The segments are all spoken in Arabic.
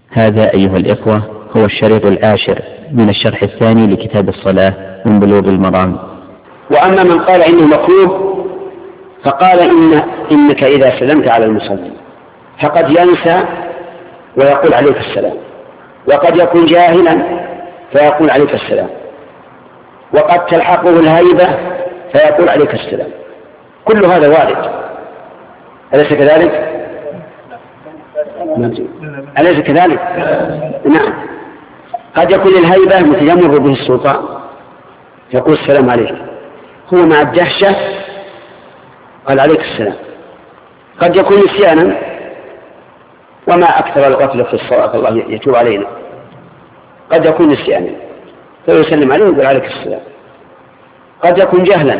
هذا أيها الإخوة هو الشريط العاشر من الشرح الثاني لكتاب الصلاة من بلوغ المرام. وأما من قال إنه مكروه فقال إنك إذا سلمت على المصلي فقد ينسى ويقول عليك السلام، وقد يكون جاهلا فيقول عليك السلام، وقد تلحقه الهيبة فيقول عليك السلام. كل هذا وارد، أليس كذلك؟ أليس كذلك؟ نعم. قد يكون الهيبة مثل يمر به السلطان يقول السلام عليك، هو مع الدهشة قال عليك السلام. قد يكون نسيانا، وما أكثر الغفلة في الصلاة، الله يتوب علينا. قد يكون نسيانا فيسلم عليه ويقول عليك السلام. قد يكون جهلا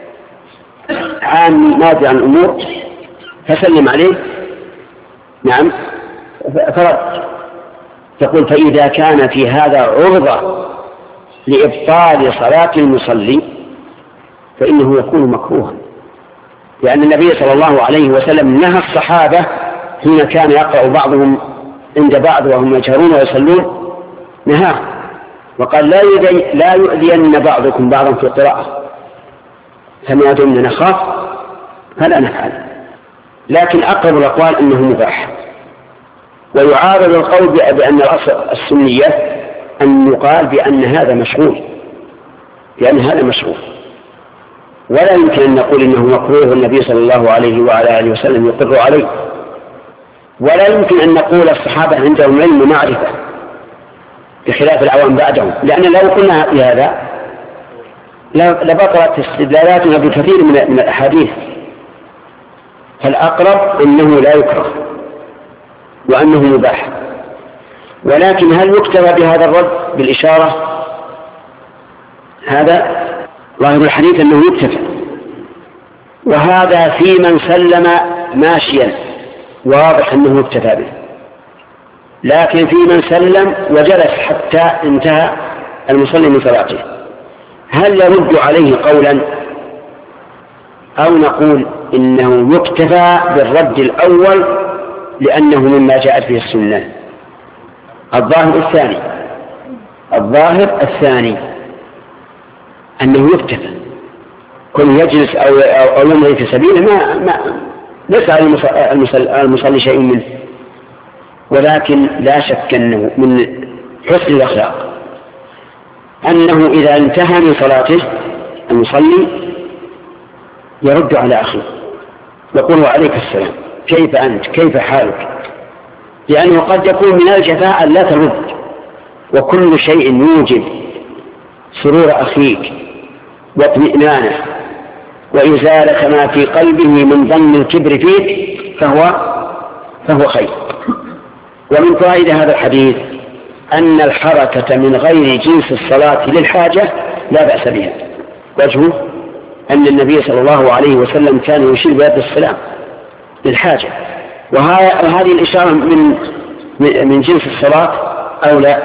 عام ماضي عن الأمور فسلم عليه، نعم، فرد. تقول فإذا كان في هذا عرضة لإبطال صلاة المصلي فإنه يكون مكروها، لأن النبي صلى الله عليه وسلم نهى الصحابة حين كان يقرأ بعضهم عند بعض وهم يجهرون ويصلون، نهاه وقال لا يؤذين بعضكم بعضا في القراءة، فما دمنا نخاف فلا نفعل. لكن أقرب الأقوال أنه مباح، ويعارض القول بأن الأصل السنية أن يقال بأن هذا مشروع، لأن هذا مشروع، ولا يمكن أن نقول إنه مكروه النبي صلى الله عليه وعلى آله وسلم يقر عليه، ولا يمكن أن نقول الصحابة عندهم علم ومعرفة بخلاف العوام بعدهم، لأن لو قلنا بهذا لبطلت استدلالاتنا بكثير من الأحاديث. فالأقرب أنه لا يكره وأنه مباح. ولكن هل يكتفى بهذا الرد بالإشارة؟ هذا ظاهر الحديث أنه يكتفى، وهذا في من سلم ماشيا واضح أنه يكتفى به. لكن في من سلم وجلس حتى انتهى المصلي من صلاته، هل يرد عليه قولا أو نقول إنه يكتفى بالرد الأول لأنه مما جاءت به السنة؟ الظاهر الثاني أنه يكتفى، كل يجلس أو يمضي في سبيله ما ليس على المصلي شيء منه. ولكن لا شك أنه من حسن الأخلاق أنه إذا انتهى من صلاته المصلي يرد على أخيه يقول عليك السلام، كيف أنت، كيف حالك، لأنه قد يكون من الجفاء لا ترد، وكل شيء يوجب سرور أخيك واطمئنانه وإزالة ما في قلبه من ظن الكبر فيك فهو خير. ومن فائدة هذا الحديث أن الحركة من غير جنس الصلاة للحاجة لا بأس بها. وجهه أن النبي صلى الله عليه وسلم كان يشير بيد السلام للحاجة، وهذه الإشارة من جنس الصلاة أو لا؟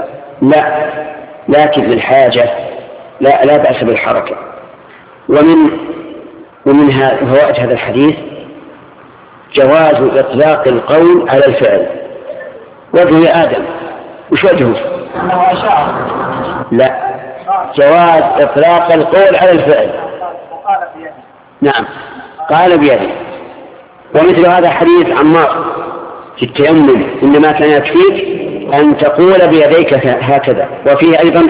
لكن للحاجة لا بأس بالحركة. ومن فوائد هذا الحديث جواز إطلاق القول على الفعل. وجهه يا آدم، وش وجهه؟ لا، جواز إطلاق القول على الفعل. نعم، قال بيده. ومثل هذا حديث عمار في التيمم إنما كان يكفيك أن تقول بيديك هكذا. وفيه أيضا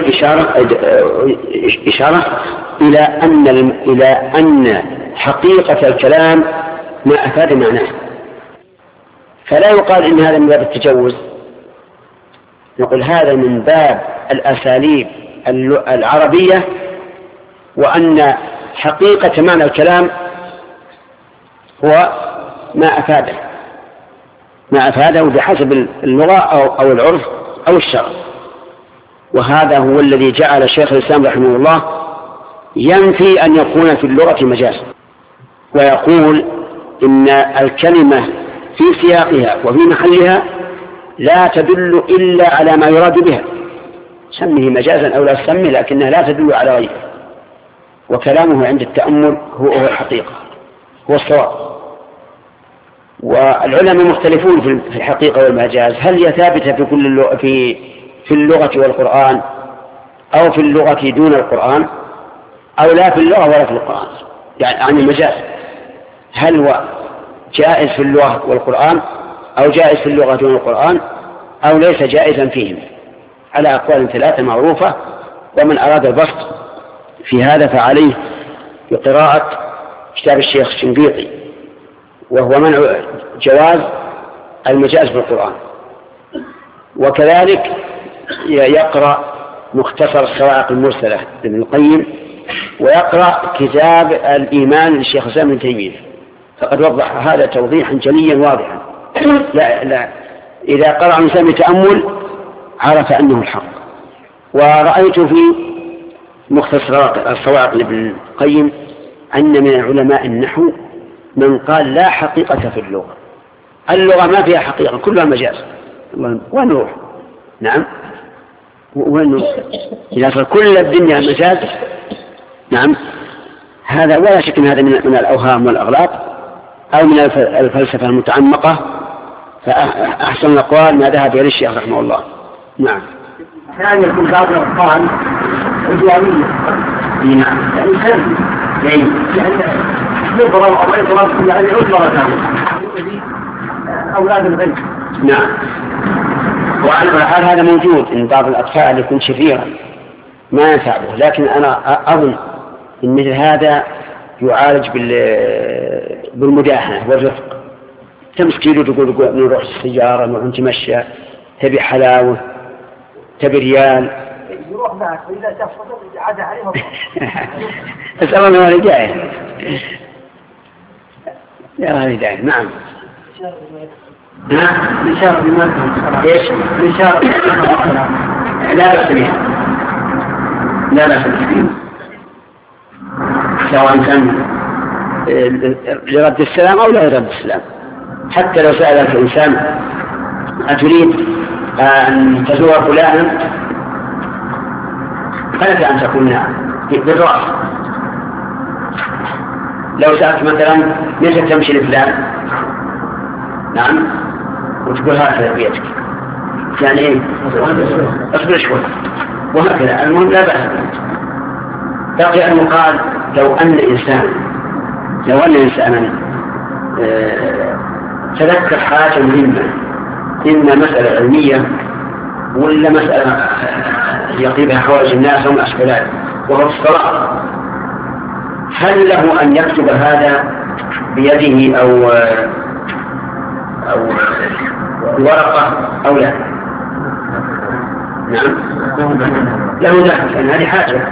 إشارة إلى أن حقيقة الكلام ما أفاد معناه، فلا يقال إن هذا من باب التجوز، نقول هذا من باب الأساليب العربية، وأن حقيقة معنى الكلام هو ما أفاده بحسب اللغة أو العرف أو الشرع. وهذا هو الذي جعل شيخ الإسلام رحمه الله ينفي أن يكون في اللغة مجاز، ويقول إن الكلمة في سياقها وفي محلها لا تدل إلا على ما يراد بها، سمه مجازا أو لا تسمه، لكنها لا تدل على غيره. وكلامه عند التأمل هو الحقيقة، هو الصواب. والعلماء مختلفون في الحقيقة والمجاز، هل هي ثابتة في كل في اللغة والقرآن، أو في اللغة دون القرآن، أو لا في اللغة ولا في القرآن، يعني عن المجاز هل هو جائز في اللغة والقرآن، أو جائز في اللغة دون القرآن، أو ليس جائزا فيهم، على أقوال ثلاثة معروفة. ومن أراد البسط في هذا فعليه بقراءة كتاب الشيخ الشنقيطي، وهو منع جواز المجاز في القرآن. وكذلك يقرأ مختصر الصواعق المرسلة لابن القيم، ويقرأ كتاب الإيمان للشيخ الإسلام ابن تيمية، فقد وضح هذا توضيحا جليا واضحا. لا إذا قرأ الإنسان بتأمل عرف أنه الحق. ورأيت في مختصر الصواعق لابن القيم أن من علماء النحو من قال لا حقيقة في اللغة ما فيها حقيقة، كلها مجاز. وين نروح؟ نعم، وين نروح إذا صار كل الدنيا مجاز؟ نعم، هذا ولا شك أن هذا من الأوهام والأغلاط، أو من الفلسفة المتعمقة. فأحسن الأقوال ما ذهب إليه الشيخ رحمه الله. نعم. كان يكون بعض الأقوال إجوالية. نعم. يعني سلبي. يعني يضرب أو يضرب يعني أضرب أولاد البيت. نعم. وعلى كل حال هذا موجود إن بعض الأطفال يكون شفيرا ما ينفعه، لكن أنا أظن إن مثل هذا يعالج بالمداهنة والرفق. تمسكيله تقول نروح السيارة، نروح نتمشى، تبي حلاوة، تبي ريال، يروح معك وإذا شاف صدق عاد عليهم. أسأل الله الهداية. يا الهداية. نعم. الإشارة بمثل إيش؟ الإشارة لا بأس بها، لا بأس بها، سواء كان لرد السلام أو لا يرد السلام. حتى لو سألك الإنسان أتريد أن تزور فلانا، فلك أن تكون بالرأس. لو سألت مثلا ليش تمشي لفلان، نعم، وتقول هكذا بيدك، يعني إيه؟ أصبر شوي، وهكذا. المهم لا بأس. بقي أن يقال لو أن إنسانا تذكر حاجة مهمة، إما مسألة علمية ولا مسألة يقيبها حوائج الناس وما أشبه ذلك، وهو الصلاة، هل له أن يكتب هذا بيده أو ورقة أو لا؟ نعم، له ذلك، لأن هذه حاجة.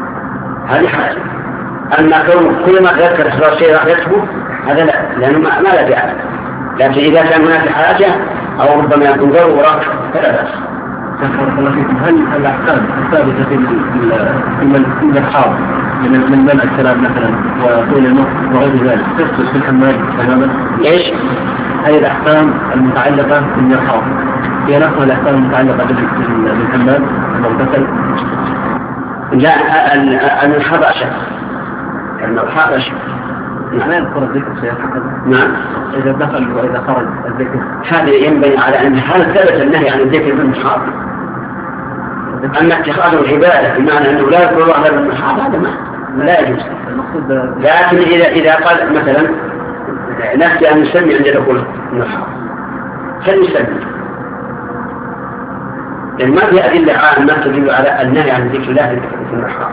أما كل ما تذكر إخلاص شيء راح يكتبه هذا لا، لأنه ما لا داعي. لكن إذا كان هناك حاجة أو ربما يكون ضرورة فلا بأس. هل الأحكام الثابتة في الحاضر من منع الكلام مثلا وطول النص وغير ذلك تثبت في الحمام تماما؟ إيش؟ هذه الأحكام المتعلقة بالمرحاض هي نفس الأحكام المتعلقة بالحمام المغتسل؟ لا، المرحاض أشد. المرحاض أشد. معناه يذكر الذكر سيحكم. نعم. إذا دخل وإذا خرج الذكر. هذا ينبني على أن هذا ثبت النهي عن الذكر بالمرحاض. أما اتخاذه العبادة بمعنى أنه لا يذكر الله إلا بالمرحاض هذا ما لا يجوز. لكن إذا قال مثلا نفسي أن نسمي عند دخول المرحاض فلنسمي، لأن ما في أدلة عامة تدل على النهي عن ذكر الله في المرحاض.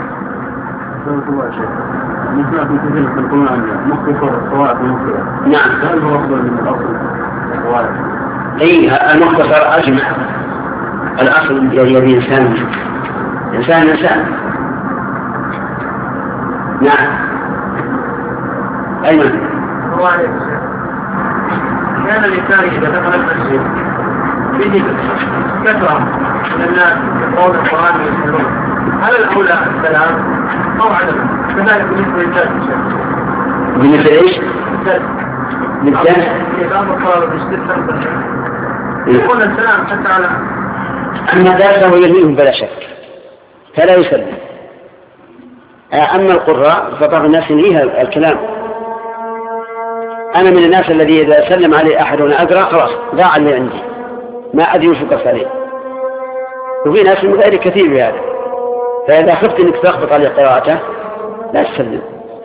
مثل في كثير من القرآن مختصر الصواعق المختصرة. نعم. هل هو أفضل من الأصل الصواعق؟ أي المختصر أجمع. الأصل يبي إنسان. نعم. أيضا. كان الإنسان إذا دخل المسجد به كثرة من الناس يقرؤون القرآن ويسمعون، هل الأولى السلام أو عدم؟ كذلك بالنسبة للثالث. بالنسبة لإيش؟ للثالث. إذا أمر بالاستثناء يقول السلام حتى على. أما ذلك يليهم بلا شك فلا يسلم. أما القراء فبعض الناس يليها الكلام أنا من الناس الذي إذا سلم علي أحد وأنا أقرأ خلاص ضاع اللي عندي، ما أدري وش قص عليه. وفي ناس من غير كثير بهذا، فإذا خفت أنك تخبط عليه قراءته لا تسلم،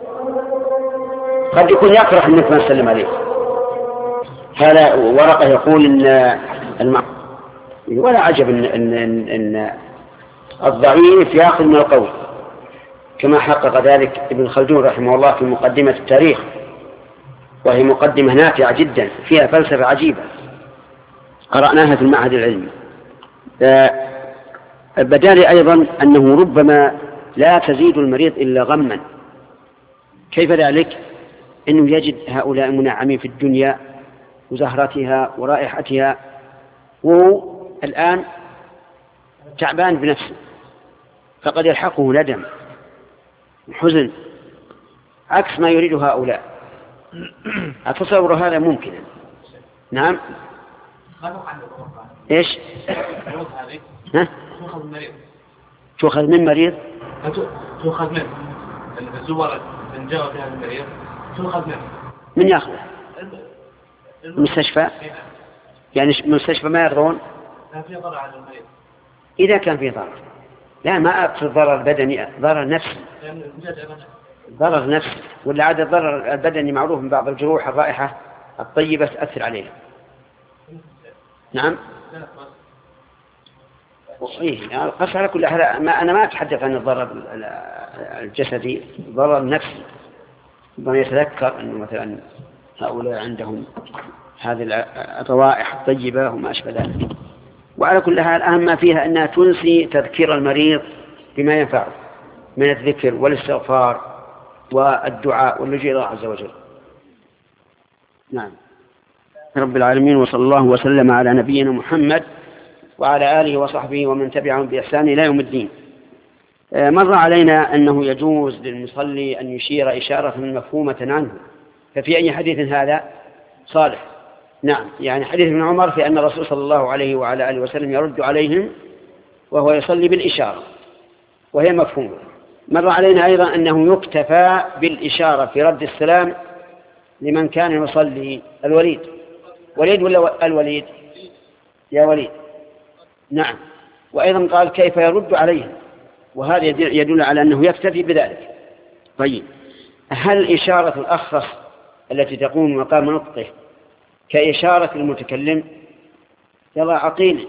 قد يكون يكره أنك ما تسلم عليه. هذا ورقة يقول إن ولا عجب إن الضعيف يأخذ من القول، كما حقق ذلك ابن خلدون رحمه الله في مقدمة التاريخ، وهي مقدمة نافعة جدا فيها فلسفة عجيبة قرأناها في المعهد العلمي. بدالي أيضا أنه ربما لا تزيد المريض إلا غما. كيف ذلك؟ أنه يجد هؤلاء منعمين في الدنيا وزهرتها ورائحتها، وهو الآن تعبان بنفسه، فقد يلحقه ندم حزن عكس ما يريد هؤلاء. أتصور هذا ممكنا. نعم. إيش؟ ها؟ تؤخذ من مريض؟ تؤخذ منه الزور من جاء فيها المريض، تؤخذ منه. من يأخذه؟ المستشفى؟ يعني المستشفى ما يرضون؟ كان فيه ضرر على المريض. إذا كان فيه ضرر، لا ما أقصد ضرر بدني، ضرر نفسي. ضرر نفسي، ولا عاد الضرر البدني معروف من بعض الجروح الرائحة الطيبة تأثر عليها. نعم. إيه القص على كل حال. أنا ما أتحدث عن الضرر الجسدي، ضرر نفسي. ربما يتذكر أنه مثلا هؤلاء عندهم هذه الروائح الطيبة وما أشبه ذلك. وعلى كل حال أهم ما فيها أنها تنسي تذكير المريض بما ينفعه من الذكر والاستغفار والدعاء واللجوء إلى الله عز وجل. نعم. رب العالمين، وصلى الله وسلم على نبينا محمد وعلى آله وصحبه ومن تبعهم بإحسان إلى يوم الدين. مر علينا أنه يجوز للمصلي أن يشير إشارة مفهومة عنه، ففي أي حديث هذا؟ صالح. نعم، يعني حديث ابن عمر في أن الرسول صلى الله عليه وعلى آله وسلم يرد عليهم وهو يصلي بالإشارة وهي مفهومة. مر علينا أيضا أنه يكتفى بالإشارة في رد السلام لمن كان يصلي. الوليد ولا الوليد؟ يا وليد. نعم. وأيضا قال كيف يرد عليهم، وهذا يدل على أنه يكتفي بذلك. طيب، هل إشارة الأخرس التي تقوم مقام نطقه كإشارة المتكلم؟ يلا عقيل.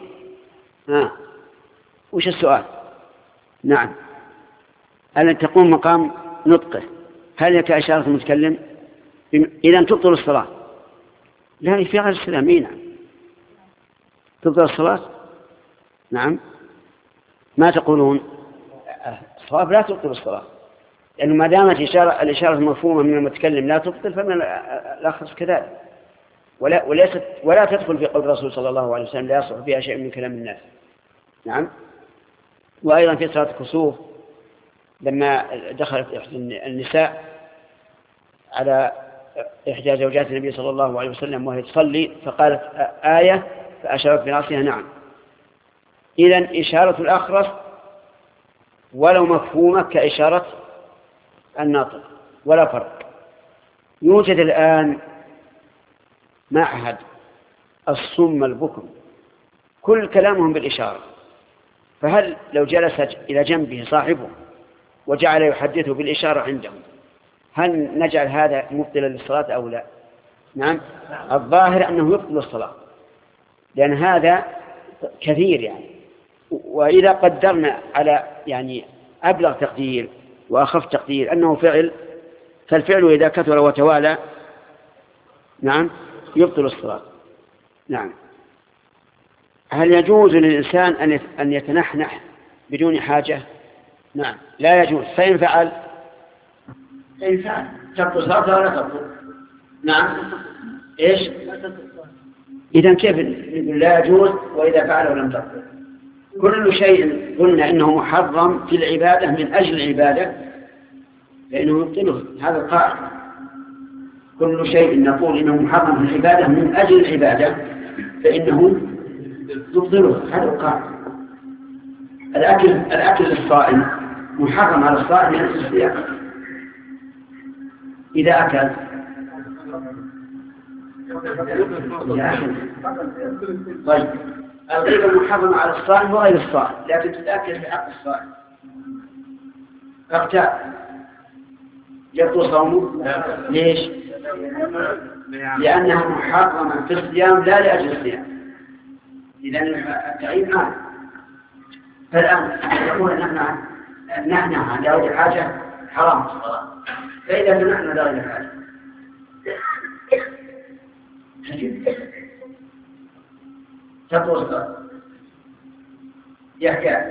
وش السؤال؟ نعم. التي تقوم مقام نطقه هل هي كإشارة المتكلم؟ إذا تبطل الصلاة. لا، في غير السلام. نعم، تبطل الصلاة. نعم. ما تقولون؟ الصواب لا تبطل الصلاة، لأنه ما دامت الإشارة المفهومة من المتكلم لا تبطل، فمن الأخرس كذلك. ولا تدخل في قول الرسول صلى الله عليه وسلم لا يصح فيها شيء من كلام الناس. نعم. وأيضا في صلاة الكسوف لما دخلت النساء على إحدى زوجات النبي صلى الله عليه وسلم وهي تصلي فقالت آية فأشارت برأسها. نعم. إذن إشارة الأخرس ولو مفهومة كإشارة الناطق ولا فرق. يوجد الآن معهد الصم البكم كل كلامهم بالإشارة، فهل لو جلس إلى جنبه صاحبه وجعل يحدثه بالإشارة عندهم هل نجعل هذا مبطلا للصلاة أو لا؟ نعم. الظاهر أنه يبطل الصلاة، لأن هذا كثير يعني. وإذا قدرنا على يعني أبلغ تقدير وأخف تقدير أنه فعل، فالفعل إذا كثر وتوالى نعم يبطل الصلاة. نعم. هل يجوز للإنسان أن يتنحنح بدون حاجة؟ نعم، لا يجوز. فإن فعل تبطل صلاته ولا تبطل؟ نعم. إيش؟ إذن كيف نقول لا يجوز وإذا فعله لم تبطل؟ كل شيء قلنا إنه محرم في العبادة من أجل العبادة فإنه يبطله. هذا القاعدة. كل شيء نقول إنه محرم في العبادة من أجل العبادة فإنه يبطله. هذا القاعدة. الأكل للصائم محرم على الصائم من الصيام. إذا أكل طيب الغيبة محرمة على الصائم وغير الصائم، لكن تتأكد في حق الصائم. اغتاب يبطل صومه. ليش؟ لأنها محرمة في الصيام لا لأجل الصيام، إذن التعيين عام. فالآن يقول نحن عن داود الحاجة حرام، فإذا نحن داود الحاجة تبطل الصلاة. يحكى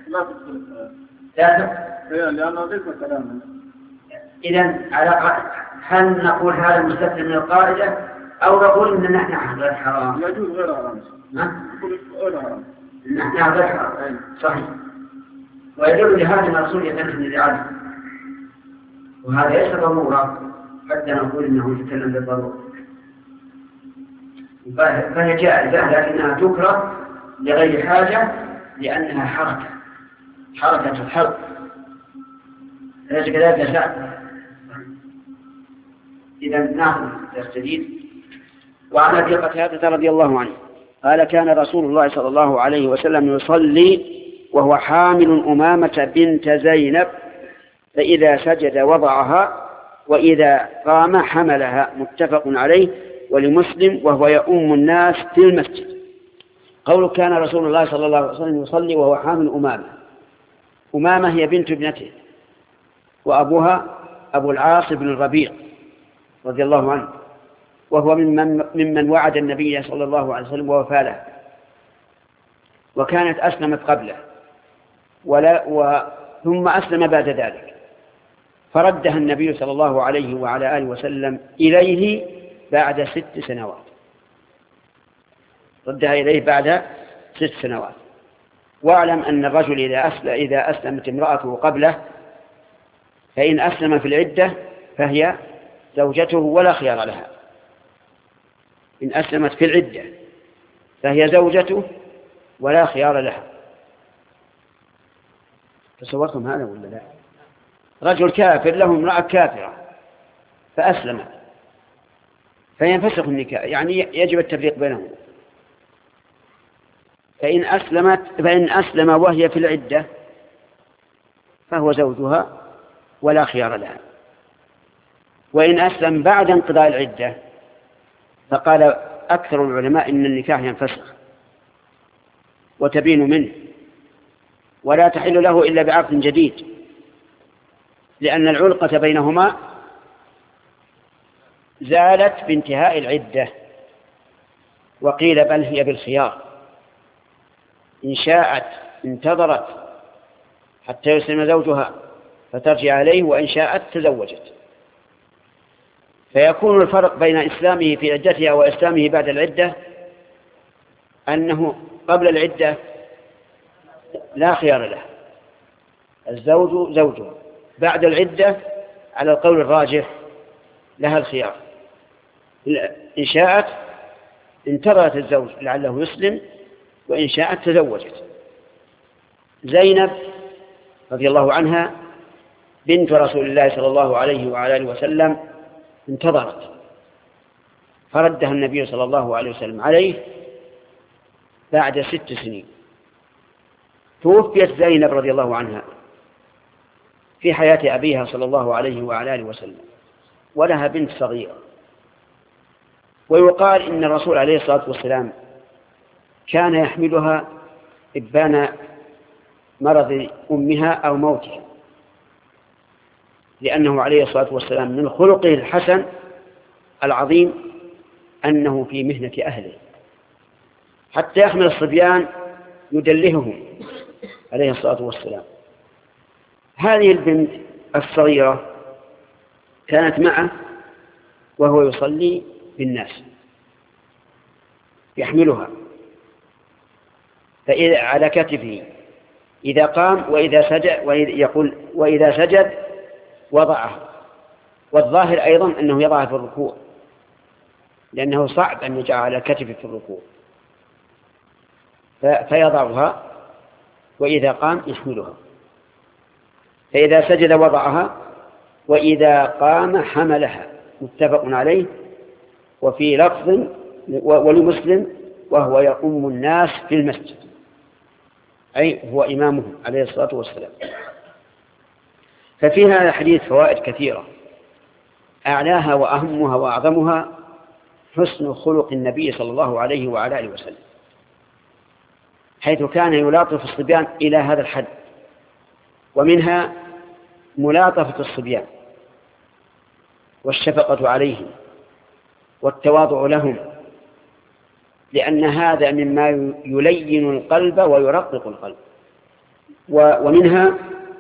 لأنه غير كلامه. إذن هل نقول هذا مستثنى من القاعدة أو نقول إن نحن غير حرام؟ يجوز غير حرام. غير حرام. نحن غير حرام. صحيح. ويدل لهذا الرسول يتنفذ الإعادة، وهذا ليس ضرورة حتى نقول إنه يتكلم بالضرورة، فهي جائزة لكنها تكره لغير حاجة لأنها حركة الحرب، ليس كذلك ساعة. إذا ناخذ درس جديد. وعن أبي قتادة رضي الله عنه قال كان رسول الله صلى الله عليه وسلم يصلي وهو حامل أمامة بنت زينب، فإذا سجد وضعها وإذا قام حملها، متفق عليه. ولمسلم وهو يؤم الناس في المسجد. قوله كان رسول الله صلى الله عليه وسلم يصلي وهو حامل أمامة هي بنت ابنته، وأبوها أبو العاص بن الربيع رضي الله عنه، وهو ممن وعد النبي صلى الله عليه وسلم ووفى له، وكانت أسلمت قبله ثم أسلم بعد ذلك، فردها النبي صلى الله عليه وعلى آله وسلم إليه بعد 6 سنوات. ردها إليه بعد 6 سنوات. واعلم أن الرجل إذا أسلمت امرأته قبله فإن أسلم في العدة فهي زوجته ولا خيار لها. إن أسلمت في العدة فهي زوجته ولا خيار لها. تصورتم هذا ولا لا؟ رجل كافر له امرأة كافرة فأسلمت فينفسخ النكاح، يعني يجب التفريق بينهم. فإن أسلم وهي في العدة فهو زوجها ولا خيار لها. وإن أسلم بعد انقضاء العدة فقال أكثر العلماء إن النكاح ينفسخ وتبين منه، ولا تحل له إلا بعقد جديد، لأن العلقة بينهما زالت بانتهاء العدة. وقيل بل هي بالخيار، إن شاءت انتظرت حتى يسلم زوجها فترجع عليه، وإن شاءت تزوجت. فيكون الفرق بين إسلامه في عدتها وإسلامه بعد العدة أنه قبل العدة لا خيار له، الزوج زوجه. بعد العدة على القول الراجح لها الخيار، إن شاءت انتظرت الزوج لعله يسلم، وإن شاءت تزوجت. زينب رضي الله عنها بنت رسول الله صلى الله عليه وعلى آله وسلم انتظرت فردها النبي صلى الله عليه وسلم عليه بعد 6 سنين. توفيت زينب رضي الله عنها في حياة أبيها صلى الله عليه وعلى آله وسلم، ولها بنت صغيرة. ويقال إن الرسول عليه الصلاة والسلام كان يحملها إبان مرض أمها أو موتها، لأنه عليه الصلاة والسلام من خلقه الحسن العظيم أنه في مهنة أهله، حتى يحمل الصبيان يدلههم عليه الصلاة والسلام. هذه البنت الصغيرة كانت معه وهو يصلي بالناس يحملها فإذا على كتفه إذا قام وإذا سجد وضعه. والظاهر أيضا أنه يضعها في الركوع، لأنه صعب أن يجعل على كتفه في الركوع، فيضعها وإذا قام يحملها، فإذا سجد وضعها وإذا قام حملها، متفق عليه. وفي لفظ ولمسلم وهو يؤم الناس في المسجد، أي هو إمامهم عليه الصلاة والسلام. ففي هذا الحديث فوائد كثيرة، أعلاها وأهمها وأعظمها حسن خلق النبي صلى الله عليه وعلى آله وسلم، حيث كان يلاطف الصبيان إلى هذا الحد. ومنها ملاطفة الصبيان والشفقة عليهم والتواضع لهم، لأن هذا مما يلين القلب ويرقق القلب. ومنها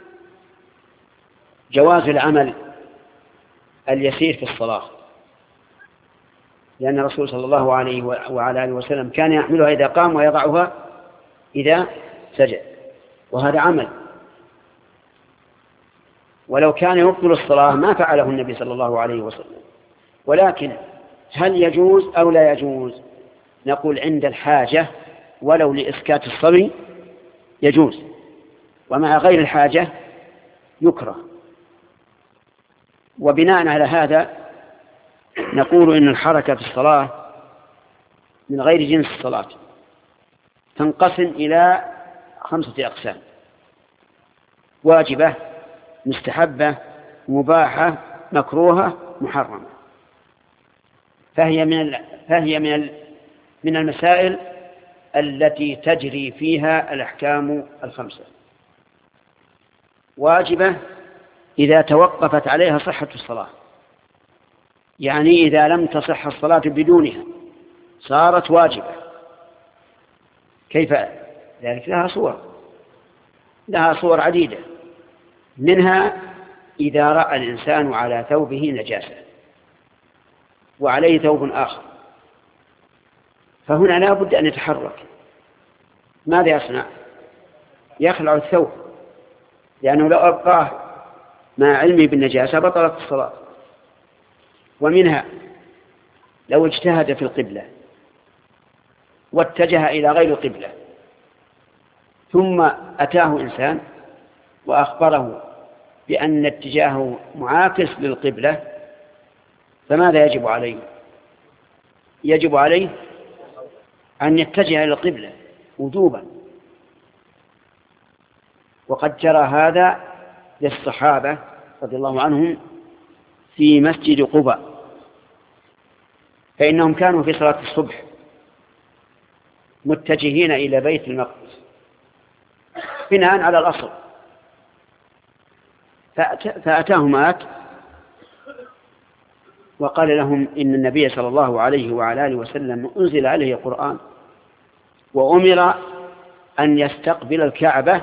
جواز العمل اليسير في الصلاة، لأن الرسول صلى الله عليه وعلى آله وسلم كان يحملها إذا قام ويضعها إذا سجد، وهذا عمل. ولو كان يبطل الصلاة ما فعله النبي صلى الله عليه وسلم. ولكن هل يجوز أو لا يجوز؟ نقول عند الحاجة ولو لإسكات الصبي يجوز، ومع غير الحاجة يكره. وبناء على هذا نقول إن الحركة في الصلاة من غير جنس الصلاة تنقسم إلى 5 أقسام: واجبة، مستحبة، مباحة، مكروهة، محرمة. فهي من المسائل التي تجري فيها الأحكام 5. واجبة إذا توقفت عليها صحة الصلاة، يعني إذا لم تصح الصلاة بدونها صارت واجبة. كيف ذلك؟ لها صور عديدة، منها إذا رأى الإنسان على ثوبه نجاسة وعليه ثوب آخر، فهنا لا بد أن يتحرك. ماذا يصنع؟ يخلع الثوب، لأنه لو أبقاه مع علمه بالنجاسة بطلت الصلاة. ومنها لو اجتهد في القبلة واتجه إلى غير القبلة ثم أتاه إنسان وأخبره بأن اتجاهه معاكس للقبلة، فماذا يجب عليه؟ يجب عليه أن يتجه إلى القبلة وجوبا. وقد جرى هذا للصحابة رضي الله عنهم في مسجد قباء، فإنهم كانوا في صلاة الصبح متجهين إلى بيت المقدس بناء على الأصل، فأتاهم آت وقال لهم إن النبي صلى الله عليه وعلى آله وسلم أنزل عليه القرآن وأمر أن يستقبل الكعبة.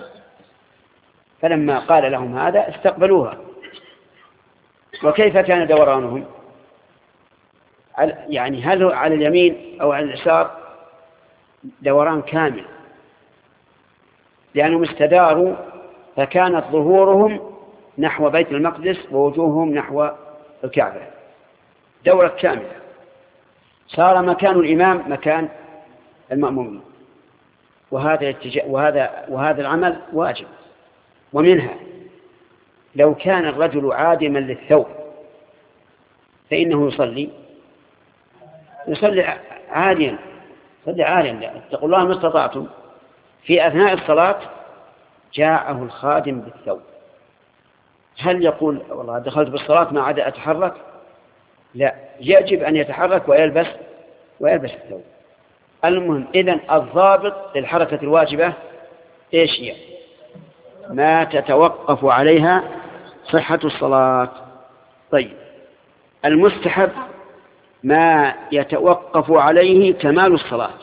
فلما قال لهم هذا استقبلوها. وكيف كان دورانهم؟ يعني هل على اليمين أو على اليسار؟ دوران كامل، لأنهم استداروا، فكانت ظهورهم نحو بيت المقدس ووجوههم نحو الكعبة، دورة كاملة. صار مكان الإمام مكان المأمومين، وهذا العمل واجب. ومنها لو كان الرجل عادما للثوب فإنه يصلي عاليا، اتقوا الله ما استطعتم. في أثناء الصلاة جاءه الخادم بالثوب، هل يقول والله دخلت بالصلاة ما عاد أتحرك؟ لا، يجب أن يتحرك ويلبس الثوب. المهم إذن الضابط للحركة الواجبة إيش هي؟ ما تتوقف عليها صحة الصلاة. طيب، المستحب ما يتوقف عليه كمال الصلاة،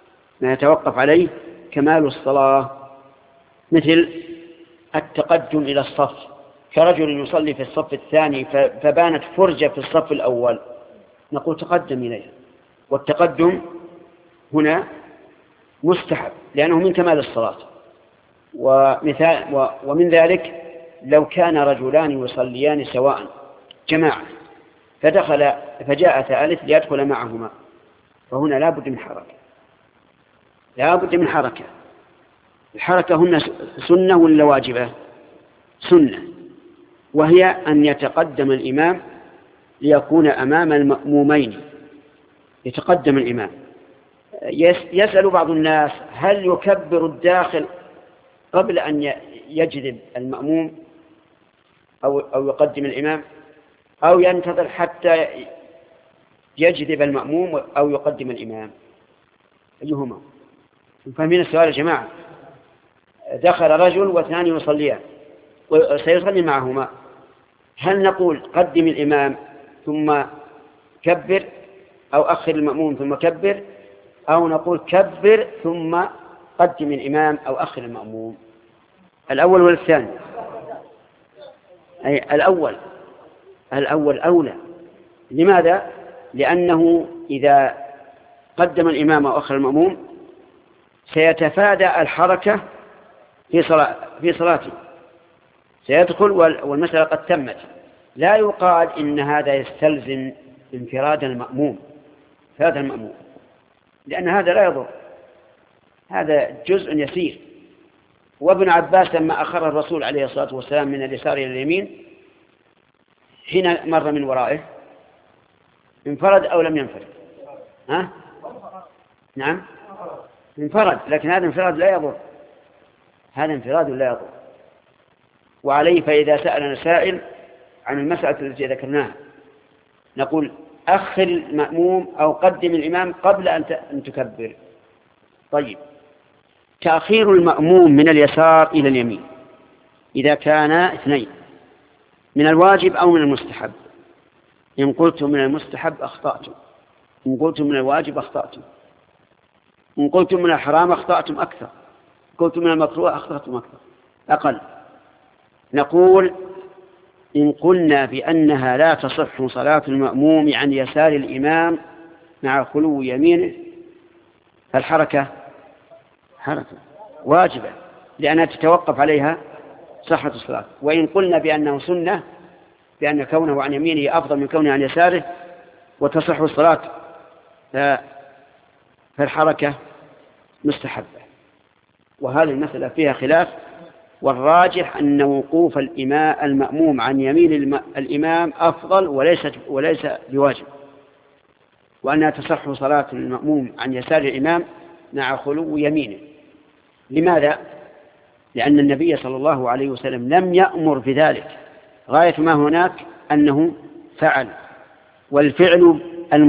مثل التقدم إلى الصف، كرجل يصلي في الصف الثاني فبانت فرجة في الصف الأول، نقول تقدم إليها. والتقدم هنا مستحب لأنه من كمال الصلاة. ومن ذلك لو كان رجلان يصليان سواء جماعة فجاء ثالث ليدخل معهما، فهنا لا بد من حركة. الحركة هنا سنة ولا واجبة؟ سنة، وهي أن يتقدم الإمام ليكون أمام المأمومين يتقدم الإمام. يسأل بعض الناس هل يكبر الداخل قبل أن يجذب المأموم أو يقدم الإمام، أو ينتظر حتى يجذب المأموم أو يقدم الإمام؟ أيهما؟ فاهمين السؤال يا جماعة؟ دخل رجل واثنان يصليان وسيصلي معهما، هل نقول قدم الإمام ثم كبر، أو أخر المأموم ثم كبر، أو نقول كبر ثم قدم الإمام أو أخر المأموم؟ الأول ولا الثاني؟ أي الأول أولى. لماذا؟ لأنه إذا قدم الإمام أو أخر المأموم سيتفادى الحركة في صلاته، سيدخل والمسألة قد تمت. لا يقال إن هذا يستلزم انفراد المأموم، لأن هذا لا يضر، هذا جزء يسير. وابن عباس لما أخر الرسول عليه الصلاة والسلام من اليسار إلى اليمين حين مر من ورائه انفرد أو لم ينفرد؟ نعم انفرد، لكن هذا انفراد لا يضر، هذا انفراد لا يضر. وعليه فإذا سألنا سائل عن المسألة التي ذكرناها نقول أخر المأموم أو قدم الإمام قبل أن تكبر. طيب، تأخير المأموم من اليسار إلى اليمين إذا كان اثنين، من الواجب أو من المستحب؟ إن قلت من المستحب أخطأتم، إن قلت من الواجب أخطأتم، إن قلت من الحرام أخطأتم أكثر، إن قلت من المكروه أخطأتم أكثر أقل. نقول إن قلنا بأنها لا تصح صلاة المأموم عن يسار الإمام مع خلو يمينه فالحركة حركة واجبة لأنها تتوقف عليها صحة الصلاة. وإن قلنا بأنه سنة، بأن كونه عن يمينه أفضل من كونه عن يساره وتصح الصلاة، فالحركة مستحبة. وهذه المسألة فيها خلاف، والراجح أن وقوف المأموم عن يمين الإمام أفضل وليس بواجب، وأنها تصح صلاة المأموم عن يسار الإمام مع خلو يمينه. لماذا؟ لأن النبي صلى الله عليه وسلم لم يأمر بذلك، غاية ما هناك أنه فعل. والفعل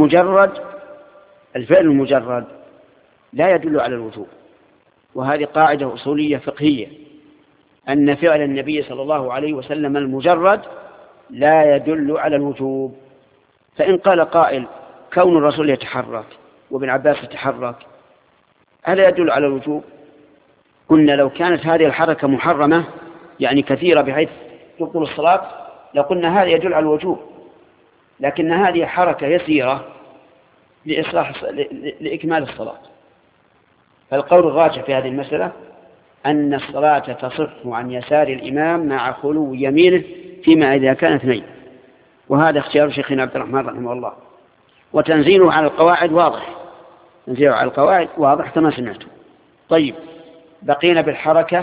المجرد لا يدل على الوجوب، وهذه قاعدة أصولية فقهية، أن فعل النبي صلى الله عليه وسلم المجرد لا يدل على الوجوب. فإن قال قائل كون الرسول يتحرك وابن عباس يتحرك هل يدل على الوجوب؟ قلنا لو كانت هذه الحركة محرمة يعني كثيرة بحيث تبطل الصلاة لقلنا هذا يدل على الوجوب، لكن هذه حركة يسيرة لإكمال الصلاة. فالقول الراجح في هذه المسألة أن الصلاة تصح عن يسار الإمام مع خلو يمينه فيما إذا كان اثنين، وهذا اختيار شيخنا عبد الرحمن رحمه الله. وتنزيله على القواعد واضح، تنزيله على القواعد واضح كما سمعتم. طيب، بقينا بالحركة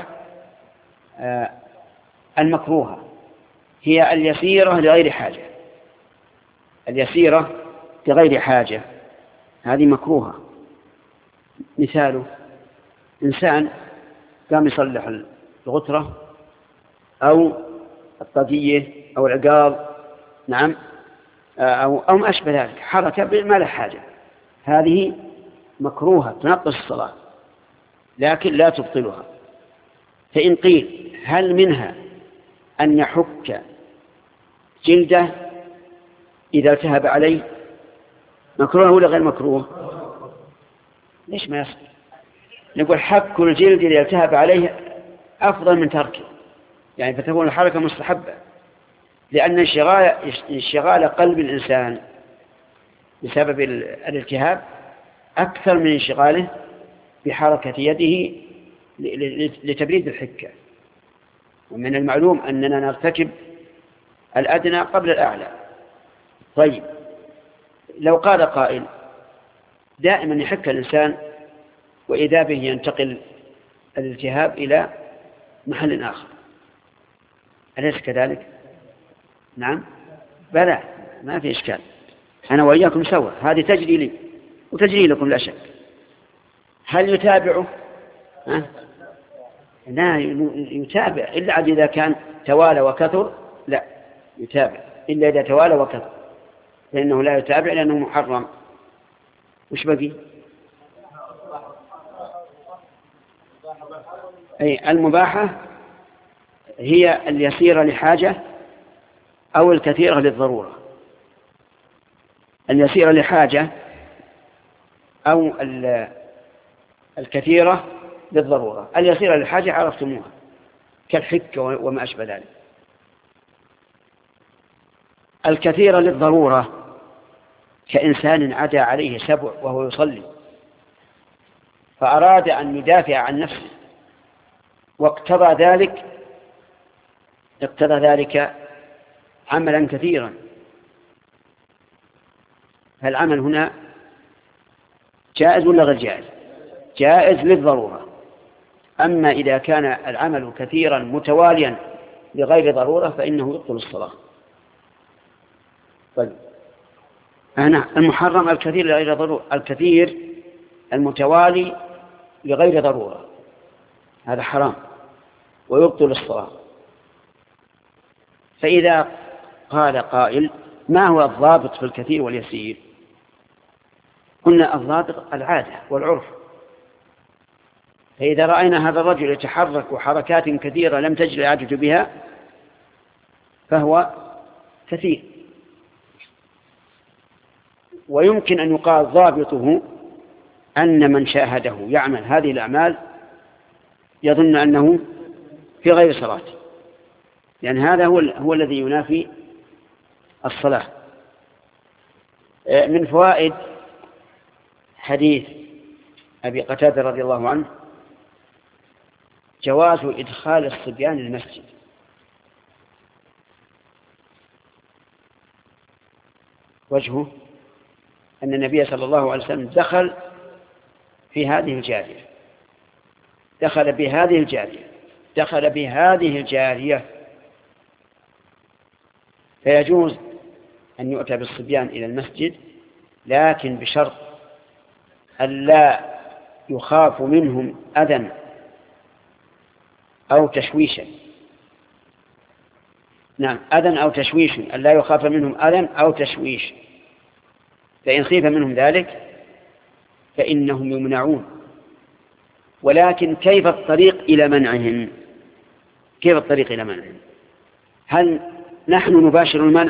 المكروهة، هي اليسيرة لغير حاجة. اليسيرة لغير حاجة هذه مكروهة. مثاله إنسان قام يصلح الغترة أو الطاقية أو العقال، نعم، أو ما أشبه ذلك، حركة ما لها حاجة، هذه مكروهة تنقص الصلاة لكن لا تبطلها. فإن قيل هل منها أن يحك جلده إذا التهب عليه، مكروه ولا غير مكروه؟ ليش ما يصل؟ نقول حك الجلد إذا التهب عليه أفضل من تركه، يعني فتكون الحركة مستحبة، لأن انشغال قلب الإنسان بسبب الالتهاب أكثر من انشغاله بحركة يده لتبريد الحكة. ومن المعلوم أننا نرتكب الأدنى قبل الأعلى. طيب، لو قال قائل دائما يحك الإنسان وإذا به ينتقل الالتهاب إلى محل آخر، أليس كذلك؟ نعم، بلى، ما في إشكال، أنا وإياكم سوا، هذه تجري لي وتجري لكم لا شك. هل يتابعه؟ لا يتابع إلا عاد إذا كان توالى وكثر، لا يتابع إلا إذا توالى وكثر، لأنه لا يتابع لأنه محرم. وش بقي؟ أي المباحة هي اليسيرة لحاجة أو الكثيرة للضرورة. اليسيرة لحاجة أو الكثيرة للضرورة. اليسيرة للحاجة عرفتموها كالحك وما أشبه ذلك. الكثيرة للضرورة كإنسان عدا عليه سبع وهو يصلي فأراد أن يدافع عن نفسه واقتضى ذلك عملا كثيرا، فالعمل هنا جائز ولا غير جائز؟ جائز للضرورة. أما إذا كان العمل كثيرا متواليا لغير ضرورة فإنه يبطل الصلاة. طيب المحرم الكثير لغير ضرورة، الكثير المتوالي لغير ضرورة هذا حرام ويبطل الصلاة. فإذا قال قائل ما هو الضابط في الكثير واليسير؟ قلنا الضابط العادة والعرف. فإذا رأينا هذا الرجل يتحرك حركات كثيرة لم تجري العادة بها فهو كثير. ويمكن أن يقال ضابطه أن من شاهده يعمل هذه الأعمال يظن أنه في غير صلاة، يعني هذا هو الذي ينافي الصلاة. من فوائد حديث أبي قتادة رضي الله عنه جواز إدخال الصبيان المسجد. وجهه أن النبي صلى الله عليه وسلم دخل بهذه الجارية فيجوز أن يؤتى بالصبيان إلى المسجد، لكن بشرط ألا يخاف منهم أذى أو تشويشا. نعم، أذى أو تشويش، ألا يخاف منهم أذى أو تشويش، فإن خيف منهم ذلك فإنهم يمنعون. ولكن كيف الطريق إلى منعهم؟ هل نحن نباشر المنع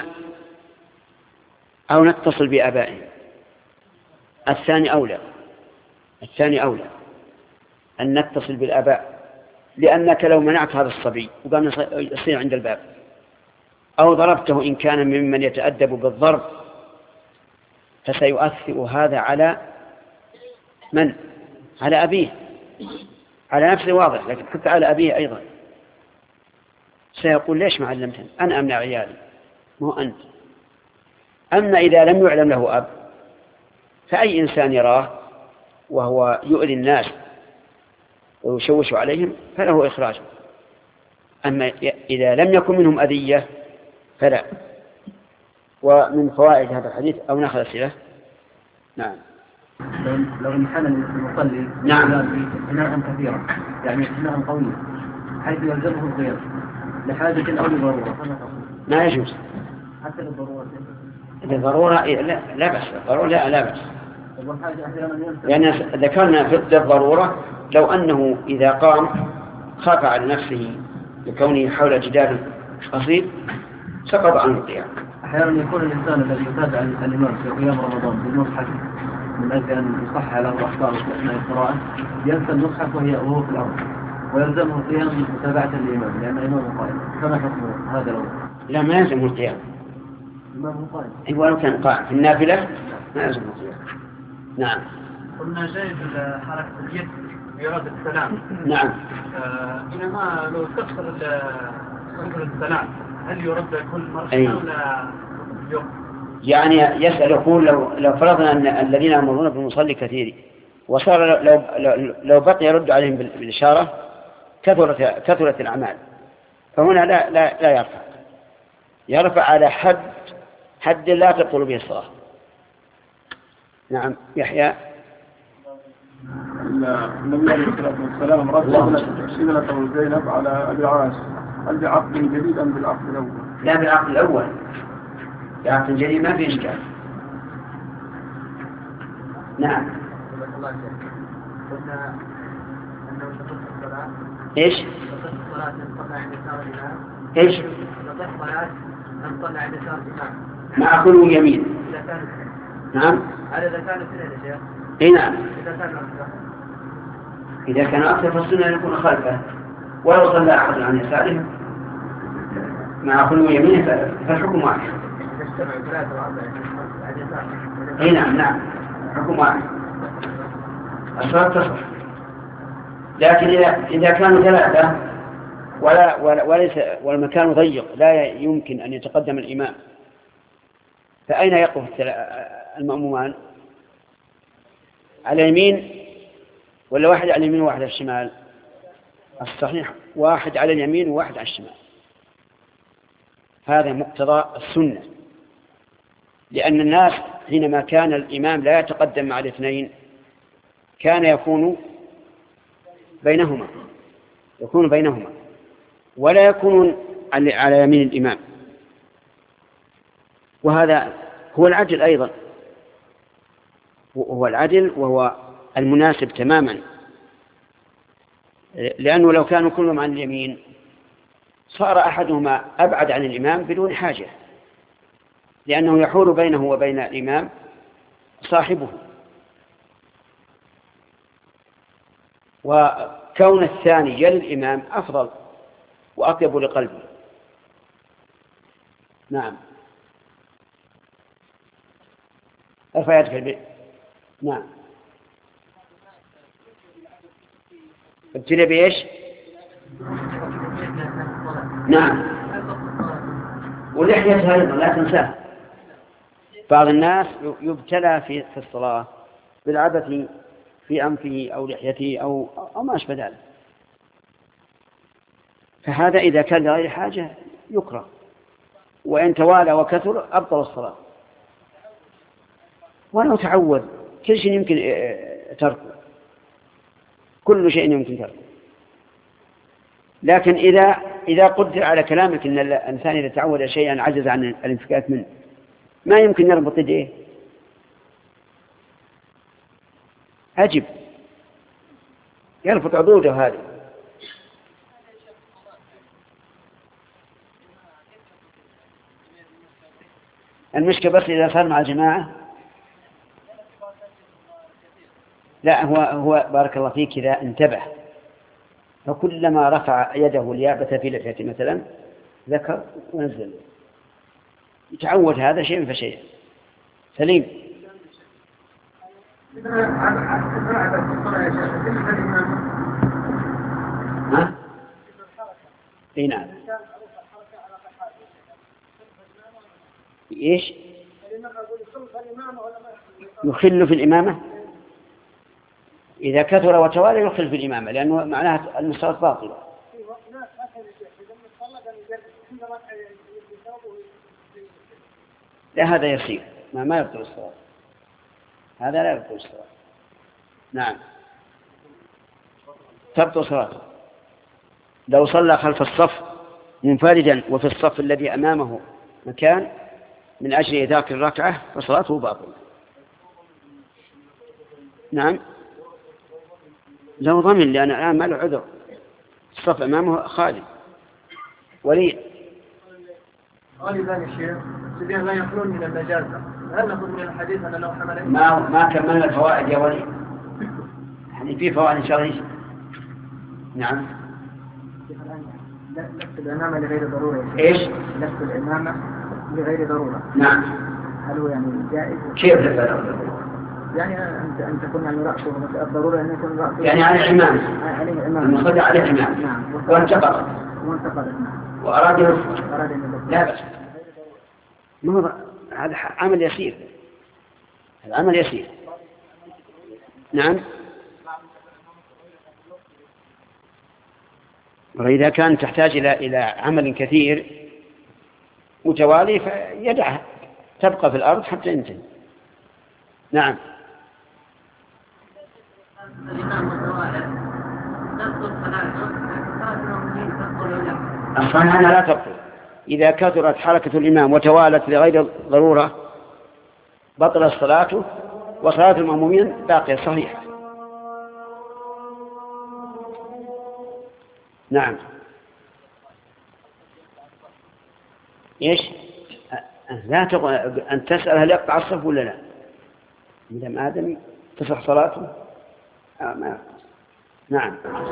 أو نتصل بآبائهم؟ الثاني أولى أن نتصل بالآباء، لأنك لو منعت هذا الصبي وقام يصير عند الباب أو ضربته إن كان ممن يتأدب بالضرب فسيؤثر هذا على من؟ على أبيه، على نفسه واضح، لكن حتى على أبيه أيضا سيقول ليش ما علمتني؟ أنا أمنع عيالي مو أنت. أما إذا لم يعلم له أب فأي إنسان يراه وهو يؤذي الناس ويشوش عليهم فله إخراجه. أما إذا لم يكن منهم أذية فلا. ومن فوائد هذا الحديث أو نأخذ أسئلة. نعم. لو انحنى المصلي بناء كثيرا يعني بناء قوي حيث يلزمه القيام لحاجة أو لضرورة ما يجوز. حتى للضرورة لا بأس. الضرورة لا بأس. يعني ذكرنا في الضرورة لو أنه إذا قام خاف على نفسه لكونه حول جدار قصير سقط عنه القيام. أحيانا يكون الإنسان الذي يتابع الإمام في قيام رمضان بالمصحف من أجل أن يصحح له الأخطاء أثناء القراءة ينسى المصحف وهو في الأرض ويلزمه القيام متابعة الإمام لأن الإمام قائم. كما حكم هذا لو؟ لا، ما يلزمه القيام. الإمام قائم. أيوة لو كان قائم في النافلة ما يلزمه القيام. نعم. قلنا جائز حركة اليد بإرادة السلام. نعم. إنما لو استخسر السلام هل يرد كل مرة ولا يوم؟ يعني يسأل يقول لو فرضنا أن الذين يأمرون بالمصلي كثير وصار لو بقي يرد عليهم بالإشارة كثرت الأعمال، فهنا لا يرفع على حد لا تبطل به الصلاة. نعم. يحيى. النبي عليه الصلاة والسلام رد ابنة زينب على أبي العاص، هل بعقد جديد أم بالعقد الأول؟ لا، بالعقد الأول. بعقد جديد ما في إشكال. نعم. قلنا أنه تصح الصلاة. إيش؟ تصح الصلاة أن تصلى عند يسار الإمام. إيش؟ تصح الصلاة أن تصلى عند يسار الإمام. مع كل يمين. إذا كان. نعم. هذا إذا كان اثنين يا شيخ. إيه نعم. إذا كان أكثر. إذا كان أكثر فالسنة أن يكون خلفه، ولو صلى أحد عن يساره مع كل يمين فالحكم واحد. إذا اجتمعوا ثلاثة وأربعة عند يسار. إيه نعم نعم، حكم واحد. الصلاة تصح. لكن إذا كانوا ثلاثة وليس والمكان ضيق لا يمكن أن يتقدم الإمام، فأين يقف المأمومان؟ على اليمين ولا واحد على اليمين وواحد على الشمال؟ الصحيح واحد على اليمين وواحد على الشمال. هذا مقتضى السنة، لأن الناس حينما كان الإمام لا يتقدم مع الاثنين كان يكون بينهما ولا يكون على يمين الإمام، وهذا هو العدل أيضا، وهو العدل وهو المناسب تماما، لأنه لو كانوا كلهم عن اليمين صار أحدهما أبعد عن الإمام بدون حاجة، لأنه يحول بينه وبين الإمام صاحبه، وكون الثاني يلي الإمام أفضل وأطيب لقلبه. نعم. ارفع يدك البيت. نعم. ابتلى بإيش؟ نعم. ولحيتها أيضا لا تنساه. بعض الناس يبتلى في الصلاة بالعبث في أنفه أو لحيته أو ما أشبه ذلك، فهذا إذا كان لغير حاجة يكره، وإن توالى وكثر أبطل الصلاة. ولو تعود كل شيء يمكن تركه، كل شيء يمكن تركه. لكن إذا قدر على كلامك أن الإنسان إذا تعود شيئا عجز عن الانفكاك منه، ما يمكن يربط يديه، أجب يربط عضوده هذه. المشكلة بس إذا صار مع الجماعة. لا، هو بارك الله فيك إذا انتبه فكلما رفع يده ليعبث في لحيته مثلا ذكر ونزل، يتعود هذا شيء فشيء. سليم. ها؟ اي نعم. ايش؟ يخل في الإمامة. إذا كثر وتوالى يخل في الإمامة، لأنه معناها المستوى باطلة. لا، هذا يصير ما يبطل الصلاة، هذا لا يبطل الصلاة. نعم، تبطل صلاته لو صلى خلف الصف منفردا وفي الصف الذي أمامه مكان من أجل ذاك الركعة فصلاته باطلة. نعم، لو ضمن، لأن الآن ما له عذر، الصف أمامه خالي ولي. قال ذلك الشيخ سبيان لا يخلون من النجاسة، هل نقول من الحديث أن لو حمل ما كملنا الفوائد يا ولي، يعني في فوائد إن شاء الله. نعم. لبس الإمامة لغير ضرورة. إيش؟ لبس الإمامة لغير ضرورة. نعم. هل هو يعني جائز؟ كيف ضرورة؟ يعني أن تكون يعني رأسه الضرورة أن يكون رأسه يعني على الإمام، المصلي على الإمام. نعم. وانتقضت. نعم. وأراد لا بأس. هذا عمل يسير، هذا عمل يسير. نعم. وإذا كان تحتاج إلى عمل كثير متوالي فيدعها تبقى في الأرض حتى ينتهي. نعم. الصلاة لا تبطل إذا كثرت حركة الإمام وتوالت لغير ضرورة بطل الصلاة، وصلاة المأمومين باقية صحيحة. نعم. إيش؟ لا أن تسأل هل يقطع الصف ولا لا. إذا آدم تصح صلاته ما. نعم.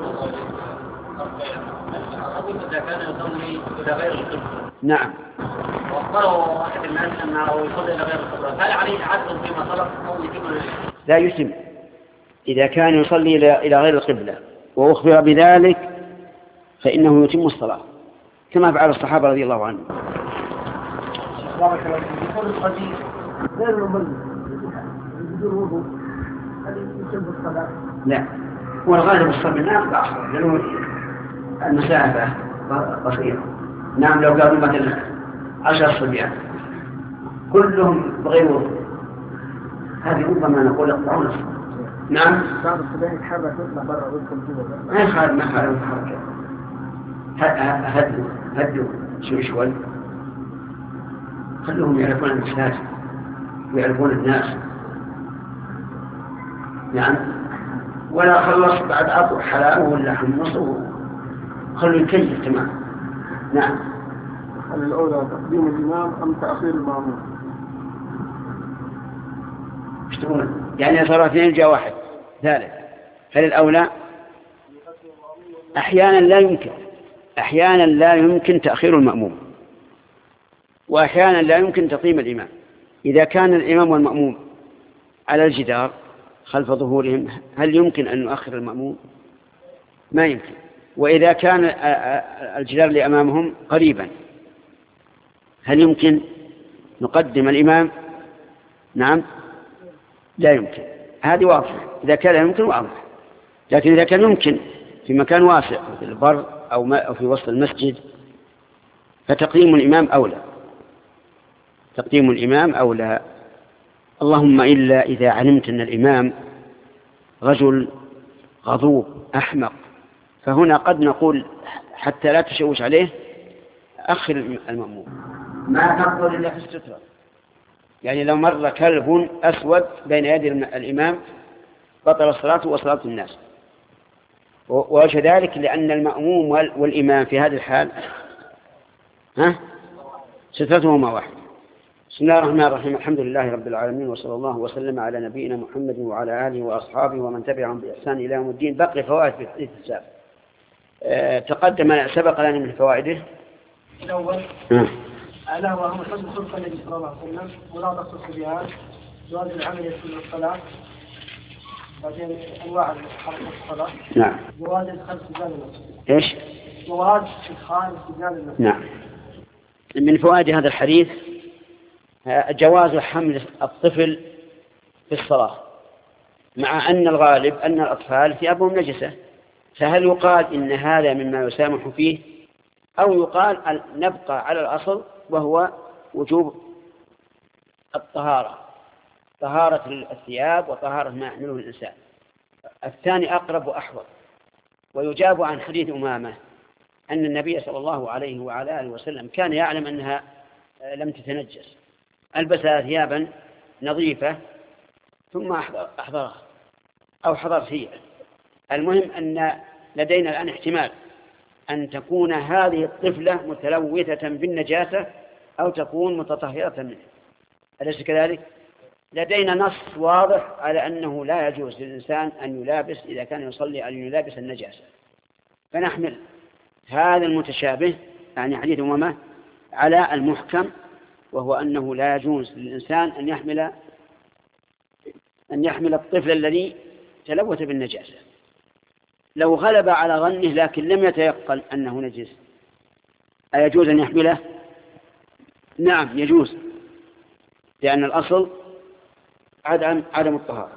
إذا كان يصلي إلى غير القبلة. نعم. وأخبره واحد الناس أنه يصلي إلى غير القبلة، هل عليه عدل فيما سبق أو يتم؟ لا يتم. إذا كان يصلي إلى غير القبلة وأخبر بذلك فإنه يتم الصلاة كما فعل الصحابة رضي الله عنهم. بارك الله فيك. يقول القدير غير مميز بدون وضوء هل يتم الصلاة؟ لا، والغالب الصلاة الناس بأخر لأنه المسافة بسيطة. نعم، لو قالوا مثلا 10 صبيان كلهم بغير وضوء هذه ربما نقول اقطعون الصلاة. نعم. بعض الصبيان يتحرك يطلع برا ويدخل جوا. ما يخالف الحركة. هدوا شوي خلوهم يعرفون المساجد ويعرفون الناس. نعم. ولا خلص بعد عطوا حلاوه ولا حمصه خلوا يكيف تمام. نعم. هل الأولى تقديم الإمام أم تأخير المأموم؟ ايش تقول؟ يعني صار اثنين جاء واحد ثالث، هل الأولى؟ أحيانا لا يمكن تأخير المأموم، وأحيانا لا يمكن تقديم الإمام. إذا كان الإمام والمأموم على الجدار خلف ظهورهم هل يمكن أن نؤخر المأموم؟ ما يمكن. وإذا كان الجدار اللي أمامهم قريبا هل يمكن نقدم الإمام؟ نعم، لا يمكن. هذه واضحة. إذا كان لا يمكن واضح. لكن إذا كان يمكن في مكان واسع مثل البر أو في وسط المسجد فتقديم الإمام أولى. تقديم الإمام أولى. اللهم إلا إذا علمت أن الإمام رجل غضوب أحمق، فهنا قد نقول حتى لا تشوش عليه أخر المأموم. ما تقول إلا في السترة. يعني لو مر كلب أسود بين يدي الإمام بطل الصلاة وصلاة الناس. ووجه ذلك لأن المأموم والإمام في هذه الحال سترتهما واحد. بسم الله الرحمن الرحيم. الحمد لله رب العالمين، وصلى الله وسلم على نبينا محمد وعلى آله وأصحابه ومن تبعهم بإحسان إلى يوم الدين. بقي فوائد في الحديث السابق سبق لنا من فوائده. الأول ألا وهم حسن خلق النبي صلى الله عليه وسلم ملاحظة الصبيان، جواز العمل في الصلاة، بعدين أنواع حركة الصلاة. نعم. جواز إدخال سجان المسجد. إيش؟ جواز إدخال سجان المسجد. نعم. من فوائد هذا الحديث جواز حمل الطفل في الصلاة، مع أن الغالب أن الأطفال ثيابهم نجسة، فهل يقال إن هذا مما يسامح فيه أو يقال نبقى على الأصل وهو وجوب الطهارة، طهارة الثياب وطهارة ما يحمله الإنسان؟ الثاني أقرب وأحوط. ويجاب عن حديث أمامة أن النبي صلى الله عليه وعلى آله وسلم كان يعلم أنها لم تتنجس، ألبسها ثيابا نظيفة ثم أحضرها أو حضر فيها. المهم أن لدينا الآن احتمال أن تكون هذه الطفلة متلوثة بالنجاسة أو تكون متطهرة منه، أليس كذلك؟ لدينا نص واضح على أنه لا يجوز للإنسان أن يلابس إذا كان يصلي أن يلابس النجاسة، فنحمل هذا المتشابه يعني حديث أمامة على المحكم، وهو أنه لا يجوز للإنسان أن يحمل الطفل الذي تلوث بالنجاسة. لو غلب على ظنه لكن لم يتيقن أنه نجس أيجوز أن يحمله؟ نعم يجوز، لأن الأصل عدم الطهارة.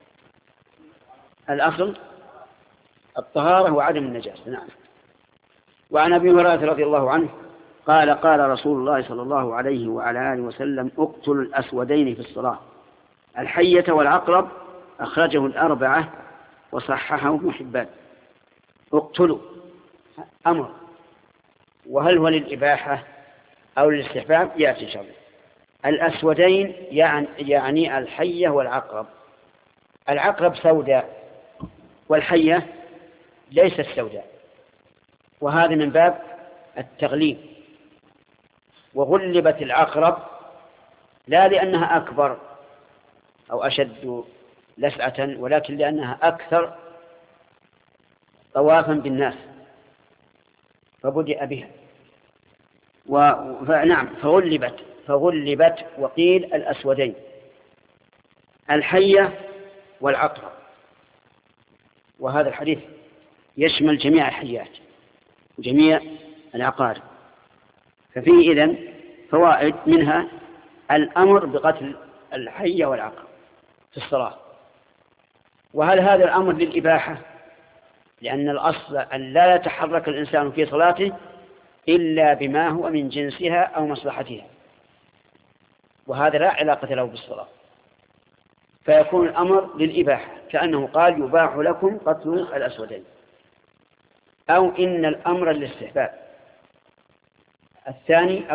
الأصل الطهارة وعدم النجاسة. نعم. وعن أبي هريرة رضي الله عنه قال قال رسول الله صلى الله عليه وعلى آله وسلم اقتلوا الأسودين في الصلاة، الحية والعقرب، أخرجه الأربعة وصححه ابن حبان. اقتلوا أمر، وهل هو للإباحة أو للاستحباب يأتي إن شاء الله. الأسودين يعني الحية والعقرب. العقرب سوداء والحية ليست سوداء، وهذا من باب التغليب. وغلبت العقرب لا لأنها أكبر أو أشد لسعة، ولكن لأنها أكثر طوافا بالناس فبدأ بها. نعم، فغلبت وقيل الأسودين الحية والعقرب. وهذا الحديث يشمل جميع الحيات وجميع العقارب. ففيه إذن فوائد، منها الأمر بقتل الحية والعقرب في الصلاة. وهل هذا الأمر للإباحة؟ لأن الأصل أن لا يتحرك الإنسان في صلاته إلا بما هو من جنسها أو مصلحتها، وهذا لا علاقة له بالصلاة، فيكون الأمر للإباحة، كأنه قال يباح لكم قتل الأسودين. أو إن الأمر للاستحباب. الثاني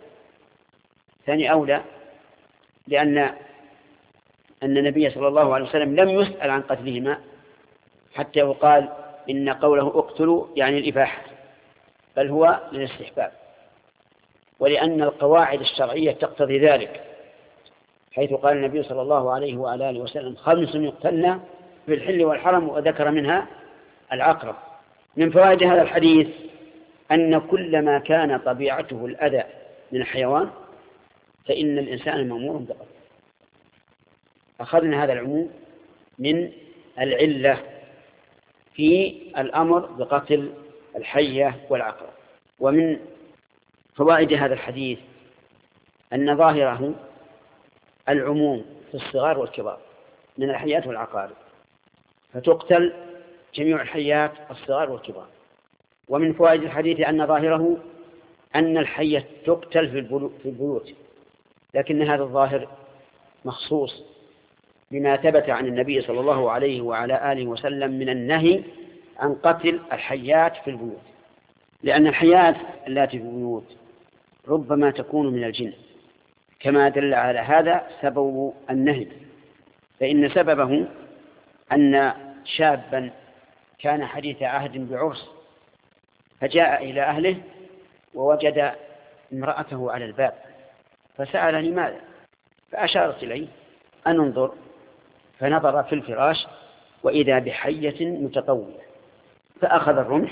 أولى، لأن النبي صلى الله عليه وسلم لم يسأل عن قتلهما حتى يقال إن قوله اقتلوا يعني الإباحة، بل هو للاستحباب. ولأن القواعد الشرعية تقتضي ذلك، حيث قال النبي صلى الله عليه وعلى آله وسلم 5 يقتلن في الحل والحرم، وذكر منها العقرب. من فوائد هذا الحديث أن كل ما كان طبيعته الأذى من الحيوان فإن الإنسان مأمور بقتله. أخذنا هذا العموم من العلة في الأمر بقتل الحية والعقرب. ومن فوائد هذا الحديث أن ظاهره العموم في الصغار والكبار من الحيات والعقارب، فتقتل جميع الحيات الصغار والكبار. ومن فوائد الحديث أن ظاهره أن الحية تقتل في البيوت، لكن هذا الظاهر مخصوص بما ثبت عن النبي صلى الله عليه وعلى آله وسلم من النهي عن قتل الحيات في البيوت، لأن الحيات التي في البيوت ربما تكون من الجن، كما دل على هذا سبب النهي. فإن سببه أن شابا كان حديث عهد بعرس، فجاء إلى أهله ووجد امرأته على الباب، فسأل لماذا؟ فأشارت إليه أن انظر، فنظر في الفراش وإذا بحية متطوية، فأخذ الرمح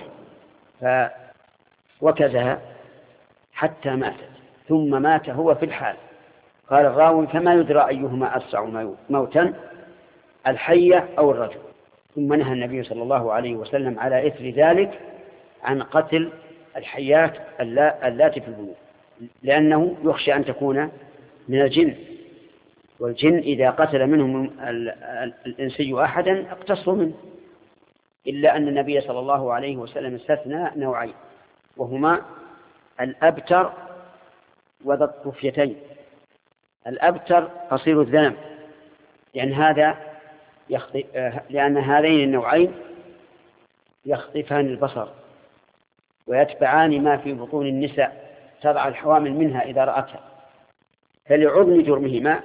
فوكزها حتى ماتت، ثم مات هو في الحال. قال الراوي فما يدرى أيهما أسرع موتا، الحية أو الرجل. ثم نهى النبي صلى الله عليه وسلم على إثر ذلك عن قتل الحيات اللاتي في البيوت، لأنه يخشى أن تكون من الجن، والجن إذا قتل منهم الإنسي أحدا اقتصوا منه. إلا أن النبي صلى الله عليه وسلم استثنى نوعين، وهما الأبتر وذا الطفيتين. الأبتر قصير الذنب، لأن هذين النوعين يخطفان البصر ويتبعان ما في بطون النساء تضع الحوامل منها إذا رأتها، فلعظم جرمهما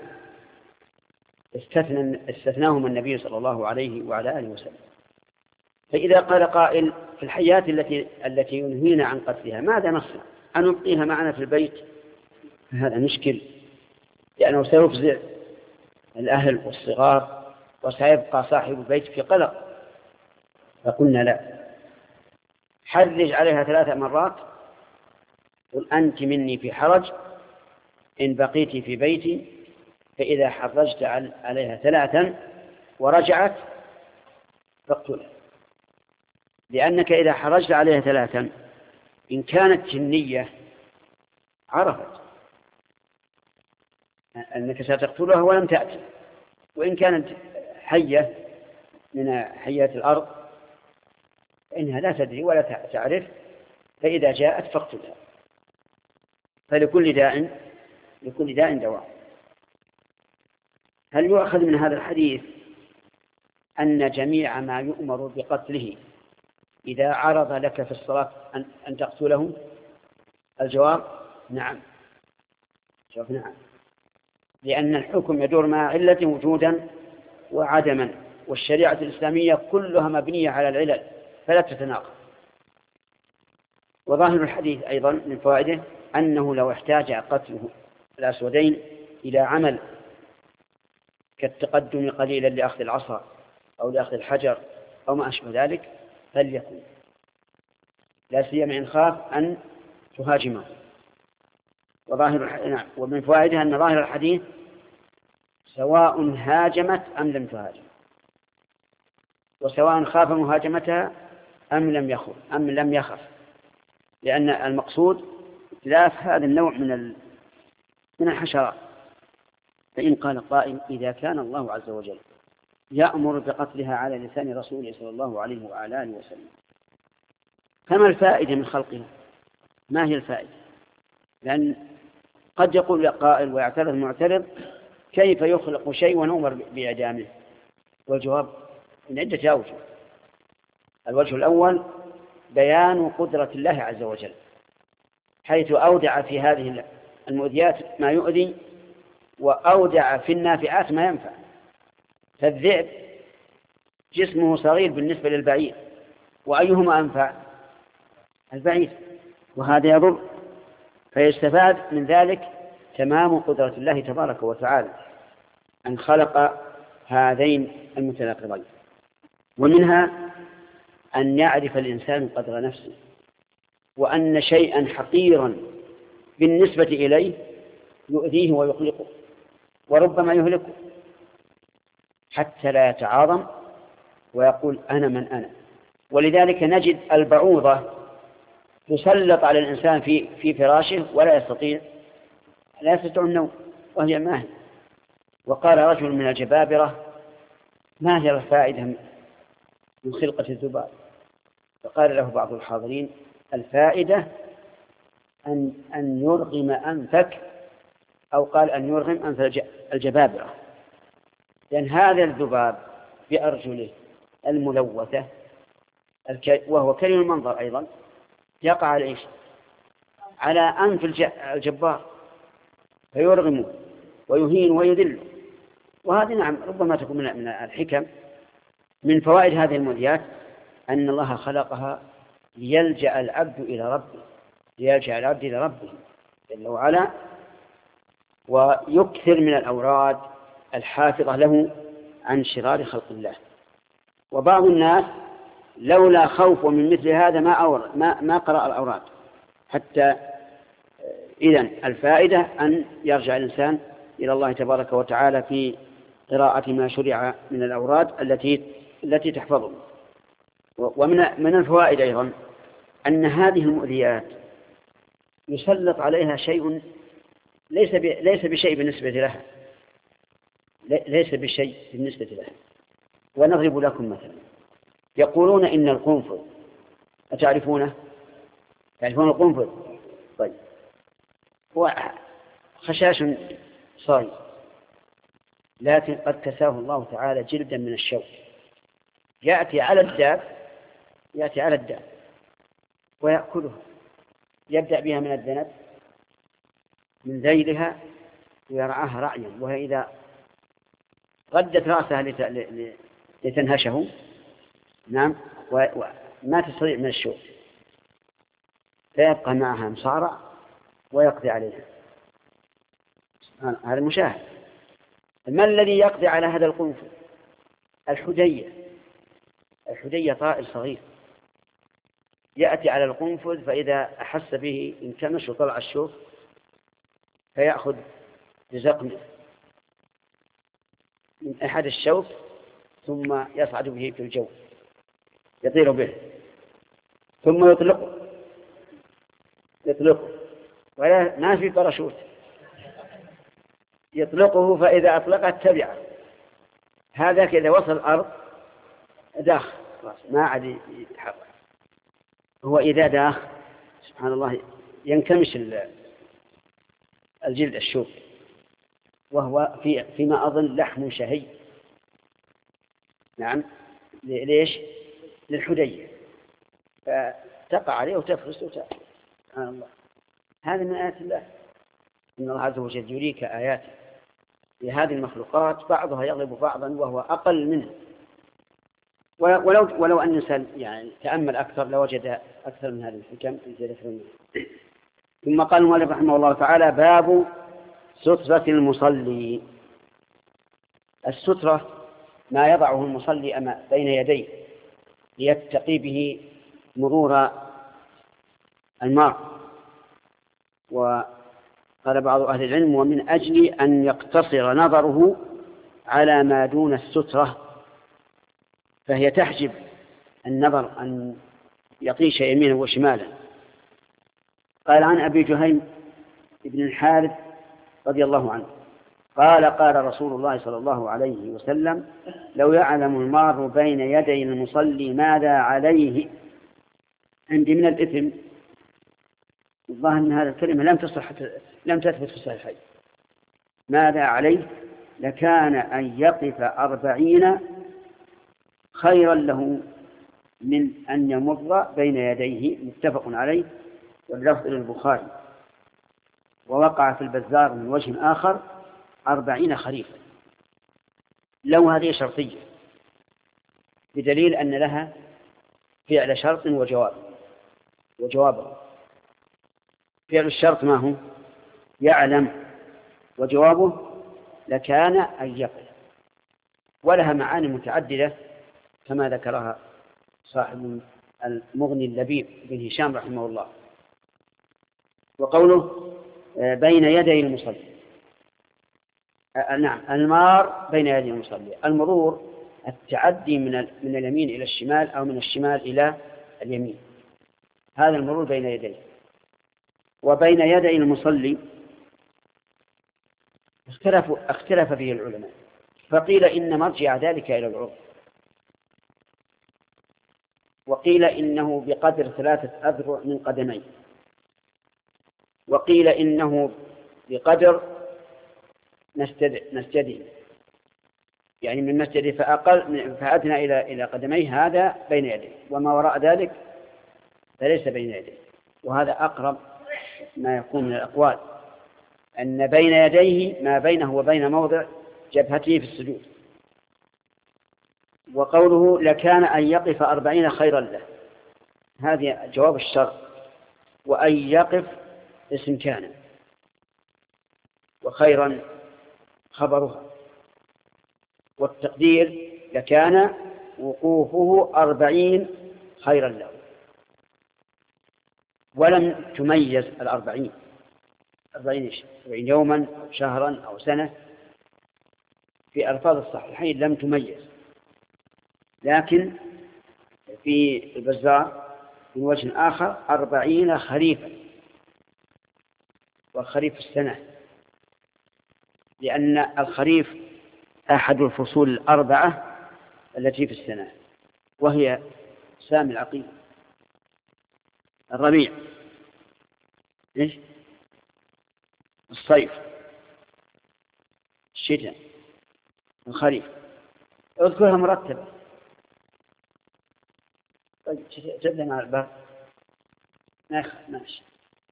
استثناهما النبي صلى الله عليه وعلى آله وسلم. فإذا قال قائل في الحيات التي ينهينا عن قتلها ماذا نصنع؟ أن نبقيها معنا في البيت؟ هذا مشكل، لأنه سيفزع الأهل والصغار وسيبقى صاحب البيت في قلق. فقلنا لا، حرج عليها 3 مرات، قل أنت مني في حرج إن بقيت في بيتي، فإذا حرجت عليها 3 ورجعت فاقتلها، لأنك إذا حرجت عليها 3 إن كانت جنية عرفت أنك ستقتلها ولم تأتي، وإن كانت حية من حيات الأرض فإنها لا تدري ولا تعرف، فإذا جاءت فاقتلها. فلكل داء دواء. هل يؤخذ من هذا الحديث أن جميع ما يؤمر بقتله إذا عرض لك في الصلاة أن تقتله؟ الجواب نعم. الجواب نعم، لأن الحكم يدور مع علة وجودا وعدما، والشريعة الإسلامية كلها مبنية على العلل فلا تتناقض. وظاهر الحديث أيضا من فوائده أنه لو احتاج قتل الأسودين إلى عمل كالتقدم قليلا لأخذ العصا أو لأخذ الحجر أو ما أشبه ذلك فليكن، لا سيما إن خاف أن تهاجمه. ومن فوائدها أن ظاهر الحديث سواء هاجمت أم لم تهاجم، وسواء خاف مهاجمتها أم لم يخف، لأن المقصود إتلاف هذا النوع من الحشرات. فإن قال قائل إذا كان الله عز وجل يأمر بقتلها على لسان رسوله صلى الله عليه وعلى آله وسلم، فما الفائدة من خلقها؟ ما هي الفائدة؟ لأن قد يقول قائل ويعترض المعترض كيف يخلق شيء ونؤمر بإعدامه؟ والجواب من عدة أوجه. الوجه الأول بيان قدرة الله عز وجل، حيث أودع في هذه المؤذيات ما يؤذي وأودع في النافعات ما ينفع. فالذئب جسمه صغير بالنسبة للبعير، وأيهما أنفع؟ البعير، وهذا يضر. فيستفاد من ذلك تمام قدرة الله تبارك وتعالى أن خلق هذين المتناقضين. ومنها أن يعرف الإنسان قدر نفسه، وأن شيئا حقيرا بالنسبة إليه يؤذيه ويخلقه وربما يهلكه، حتى لا يتعاظم ويقول أنا من أنا. ولذلك نجد البعوضة تسلط على الإنسان في فراشه ولا يستطيع النوم وهي ماهي. وقال رجل من الجبابرة ما هي الفائدة من خلقة الذباب؟ فقال له بعض الحاضرين الفائدة أن يرغم أنفك، أو قال أن يرغم أنف الجبابرة، لأن هذا الذباب بأرجله الملوثة وهو كريم المنظر أيضا يقع على إيش؟ على أنف الجبار فيرغمه ويهين ويذله. وهذه نعم ربما تكون من الحكم. من فوائد هذه المؤذيات أن الله خلقها ليلجأ العبد إلى ربه جل وعلا، ويكثر من الأوراد الحافظة له عن شرار خلق الله. وبعض الناس لولا خوف من مثل هذا ما قرأ الأوراد. حتى إذن الفائدة أن يرجع الإنسان إلى الله تبارك وتعالى في قراءة ما شرع من الأوراد التي تحفظه. ومن الفوائد أيضا أن هذه المؤذيات يسلط عليها شيء ليس بشيء بالنسبة لها، ونضرب لكم مثلا. يقولون إن القنفذ، أتعرفونه؟ تعرفون القنفذ؟ طيب، هو خشاش صاي، لكن قد كساه الله تعالى جلدا من الشوك، يأتي على الداب ويأكلها، يبدأ بها من الذنب من ذيلها ويرعاها رعيا، وهي إذا غدت رأسها لتنهشه نعم وما تستطيع من الشوك فيبقى معها مصارع ويقضي عليها. هذا المشاهد. ما الذي يقضي على هذا القنفذ؟ الحدية طائر صغير يأتي على القنفذ، فإذا أحس به انكمش وطلع الشوك فيأخذ بزقمه من أحد الشوك ثم يصعد به في الجو يطير به ثم يطلقه ولا ما في باراشوت، يطلقه، فإذا أطلقت تبعه. هذا كذا وصل الأرض داخل ما عاد يتحرك. هو إذا داخل سبحان الله ينكمش الجلد الشوك، وهو فيما أظن لحم شهي. نعم، ليش؟ للحدية، فتقع عليه وتفرس سبحان الله. هذا من آيات الله، إن الله عز وجل يريك آياته لهذه المخلوقات بعضها يغلب بعضا وهو أقل منه. ولو أن الإنسان يعني تأمل أكثر لوجد أكثر من هذه الحكم في ذكر. ثم قال المؤلف رحمه الله تعالى: باب سترة المصلي. السترة ما يضعه المصلي بين يديه ليتقي به مرور المار. وقال بعض أهل العلم: ومن أجل أن يقتصر نظره على ما دون السترة، فهي تحجب النظر أن يطيش يمينا وشمالا. قال عن أبي جهيم بن الحارث رضي الله عنه قال: قال رسول الله صلى الله عليه وسلم: لو يعلم المار بين يدي المصلي ماذا عليه عندي من الإثم. الظاهر أن هذه الكلمة لم تثبت في الصحيحين. ماذا عليه لكان أن يقف 40 خيرا له من أن يمر بين يديه. متفق عليه، واللفظ للبخاري. ووقع في البزار من وجه آخر 40 خريفا. لو هذه شرطية بدليل أن لها فعل شرط وجوابه. فعل الشرط ما هو؟ يعلم، وجوابه لكان أن يقف، ولها معاني متعددة كما ذكرها صاحب المغني اللبيب بن هشام رحمه الله. وقوله بين يدي المصلي، نعم، المار بين يدي المصلي، المرور التعدي من اليمين إلى الشمال أو من الشمال إلى اليمين، هذا المرور بين يديه. وبين يدي المصلي اختلف فيه العلماء، فقيل إن مرجع ذلك إلى العرف، وقيل إنه بقدر 3 أذرع من قدميه، وقيل إنه بقدر نستدي، يعني من مسجد فأدنى إلى قدميه، هذا بين يديه، وما وراء ذلك فليس بين يديه. وهذا أقرب ما يكون من الأقوال، أن بين يديه ما بينه وبين موضع جبهته في السجود. وقوله لكان أن يقف 40 خيرا له، هذه جواب الشرط، وأن يقف اسم كان، وخيرا خبرها، والتقدير لكان وقوفه 40 خيرا له. ولم تميز 40 يوما أو شهرا أو سنة، في ألفاظ الصحيحين لم تميز، لكن في البزار من وجه آخر 40 خريفا، والخريف السنة، لأن الخريف أحد الفصول 4 التي في السنة، وهي سامي العقيم، الربيع، الصيف، الشتاء، الخريف، اذكرها مرتبة. تبدأ مع الباب ماشي.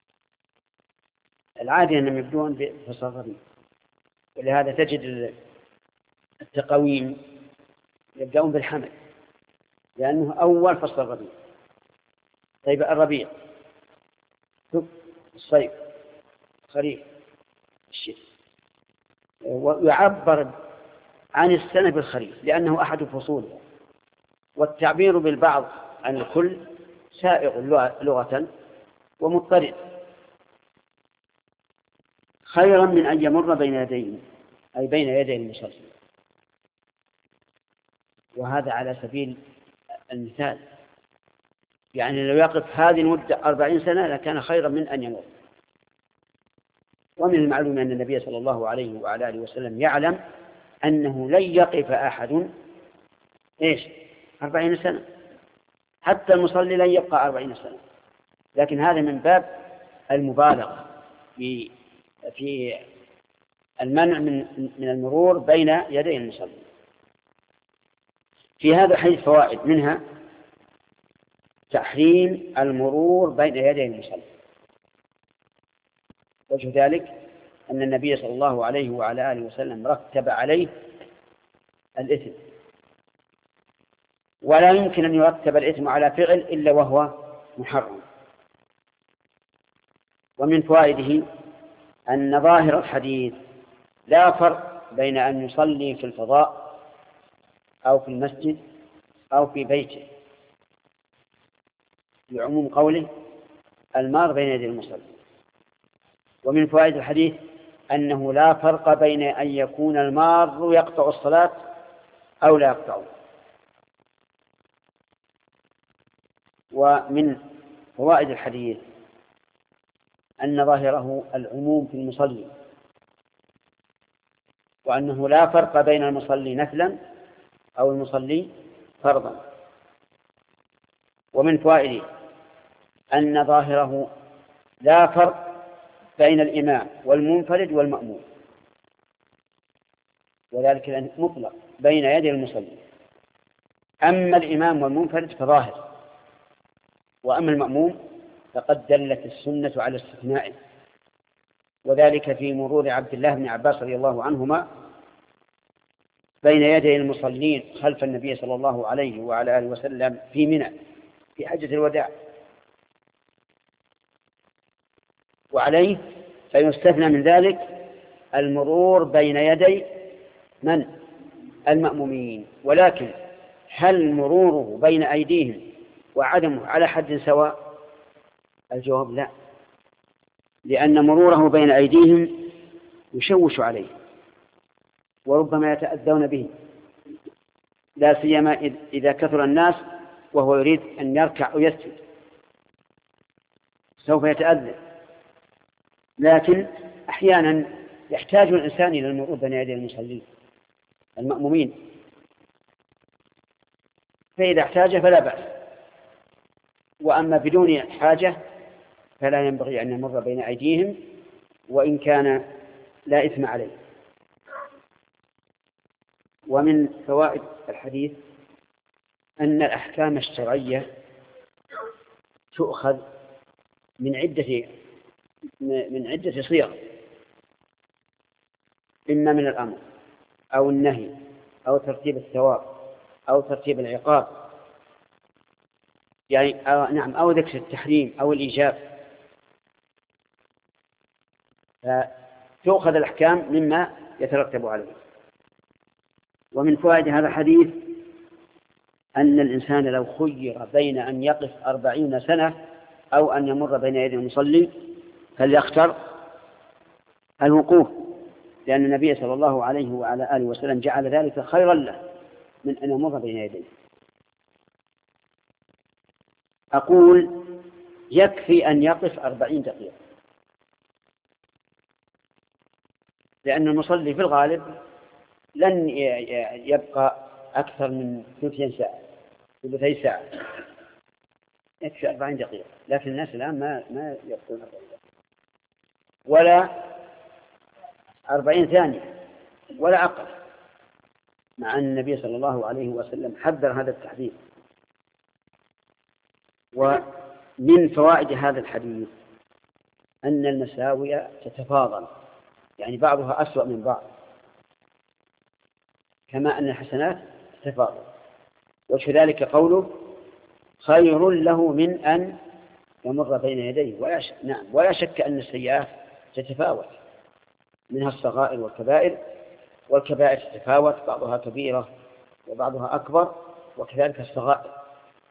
العادي أنهم يبدون بفصل الربيع، ولهذا تجد التقويم يبدأون بالحمل لأنه أول فصل الربيع. طيب الربيع، الصيف، الخريف، الشتاء، ويعبر عن السنة بالخريف لأنه أحد فصولها. والتعبير بالبعض عن الكل سائغ لغة ومضطرد. خيرا من أن يمر بين يديه، أي بين يدي المصلي، وهذا على سبيل المثال، يعني لو يقف هذه المدة 40 سنة لكان خيرا من أن يمر. ومن المعلوم أن النبي صلى الله عليه وعلى آله وسلم يعلم أنه لن يقف أحد 40 سنة، حتى المصلي لن يبقى 40 سنة، لكن هذا من باب المبالغة في المنع من المرور بين يدي المصلي. في هذا الحديث فوائد، منها تحريم المرور بين يدي المصلي. وجه ذلك أن النبي صلى الله عليه وعلى آله وسلم رتب عليه الإثم، ولا يمكن أن يرتب الإثم على فعل إلا وهو محرم. ومن فوائده أن ظاهر الحديث لا فرق بين أن يصلي في الفضاء أو في المسجد أو في بيته، لعموم قوله المار بين يدي المصلي. ومن فوائد الحديث أنه لا فرق بين أن يكون المار يقطع الصلاة أو لا يقطعه. ومن فوائد الحديث أن ظاهره العموم في المصلي، وأنه لا فرق بين المصلي نفلا أو المصلي فرضا. ومن فوائده أن ظاهره لا فرق بين الإمام والمنفرد والمأموم، وذلك لأنه مطلق بين يدي المصلي. أما الإمام والمنفرد فظاهر، وأما المأموم فقد دلت السنة على استثنائه، وذلك في مرور عبد الله بن عباس رضي الله عنهما بين يدي المصلين خلف النبي صلى الله عليه وعلى آله وسلم في منى في حجة الوداع. وعليه فيستثنى من ذلك المرور بين يدي من؟ المأمومين. ولكن هل مروره بين أيديهم وعدمه على حد سواء؟ الجواب لا، لأن مروره بين أيديهم يشوش عليه وربما يتأذون به، لا سيما إذا كثر الناس وهو يريد أن يركع أو يسجد سوف يتأذى. لكن أحيانا يحتاج الإنسان إلى المرور بين يدي المصلين المأمومين، فإذا احتاج فلا بأس، وأما بدون حاجة فلا ينبغي أن يمر بين أيديهم وإن كان لا إثم عليه. ومن فوائد الحديث أن الأحكام الشرعية تؤخذ من عدة صيغ، إما من الأمر أو النهي أو ترتيب الثواب أو ترتيب العقاب، يعني أو ذكر التحريم أو الإيجاب، فتؤخذ الأحكام مما يترتب عليه. ومن فوائد هذا الحديث أن الإنسان لو خير بين أن يقف 40 سنة أو أن يمر بين يدي المصلي فليختر الوقوف، لأن النبي صلى الله عليه وعلى آله وسلم جعل ذلك خيرا له من أن يمر بين يديه. أقول يكفي أن يقف 40 دقيقة، لأن المصلي في الغالب لن يبقى أكثر من ثلثي ساعة، يكفي 40 دقيقة. لكن الناس الآن ما يبقون 40 دقيقة ولا 40 ثانية ولا أقل، مع أن النبي صلى الله عليه وسلم حذر هذا التحذير. ومن فوائد هذا الحديث أن المساوئ تتفاضل، يعني بعضها أسوأ من بعض، كما أن الحسنات تتفاضل. وكذلك قوله خير له من أن يمر بين يديه، ولا شك أن السيئات تتفاوت، منها الصغائر والكبائر، والكبائر تتفاوت، بعضها كبيرة وبعضها أكبر، وكذلك الصغائر.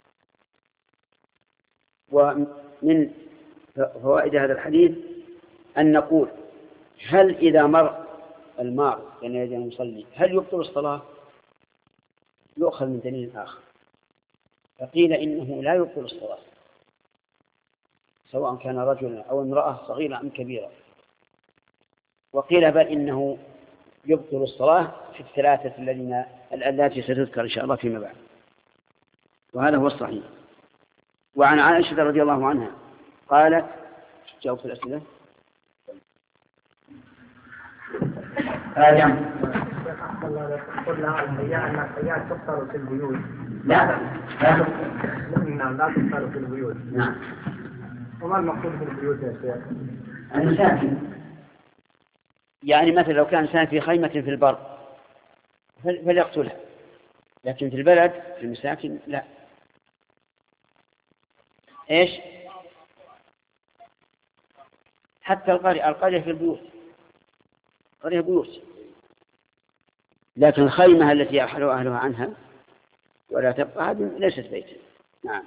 ومن فوائد هذا الحديث أن نقول هل إذا مر المار بين يدي المصلي هل يبطل الصلاة؟ يؤخذ من دليل آخر، فقيل إنه لا يبطل الصلاة سواء كان رجلا أو امرأة صغيرة أم كبيرة، وقيل بل إنه يبطل الصلاة في الثلاثة التي ستذكر إن شاء الله فيما بعد، وهذا هو الصحيح. وعن عائشة رضي الله عنها قالت، جاوبت الأسئلة. شيخ أحسن الله قلنا الحيات تفطر في البيوت. لا نعم لا تفطر في البيوت. نعم. وما المقصود في البيوت يا شيخ؟ المساكن، يعني مثلا لو كان إنسان في خيمة في البر فليقتلها، لكن في البلد في المساكن لا. إيش؟ حتى القرية في البيوت، قرية بيوت، لكن الخيمة التي يرحل أهلها عنها ولا تبقى هذه ليست بيتا. نعم.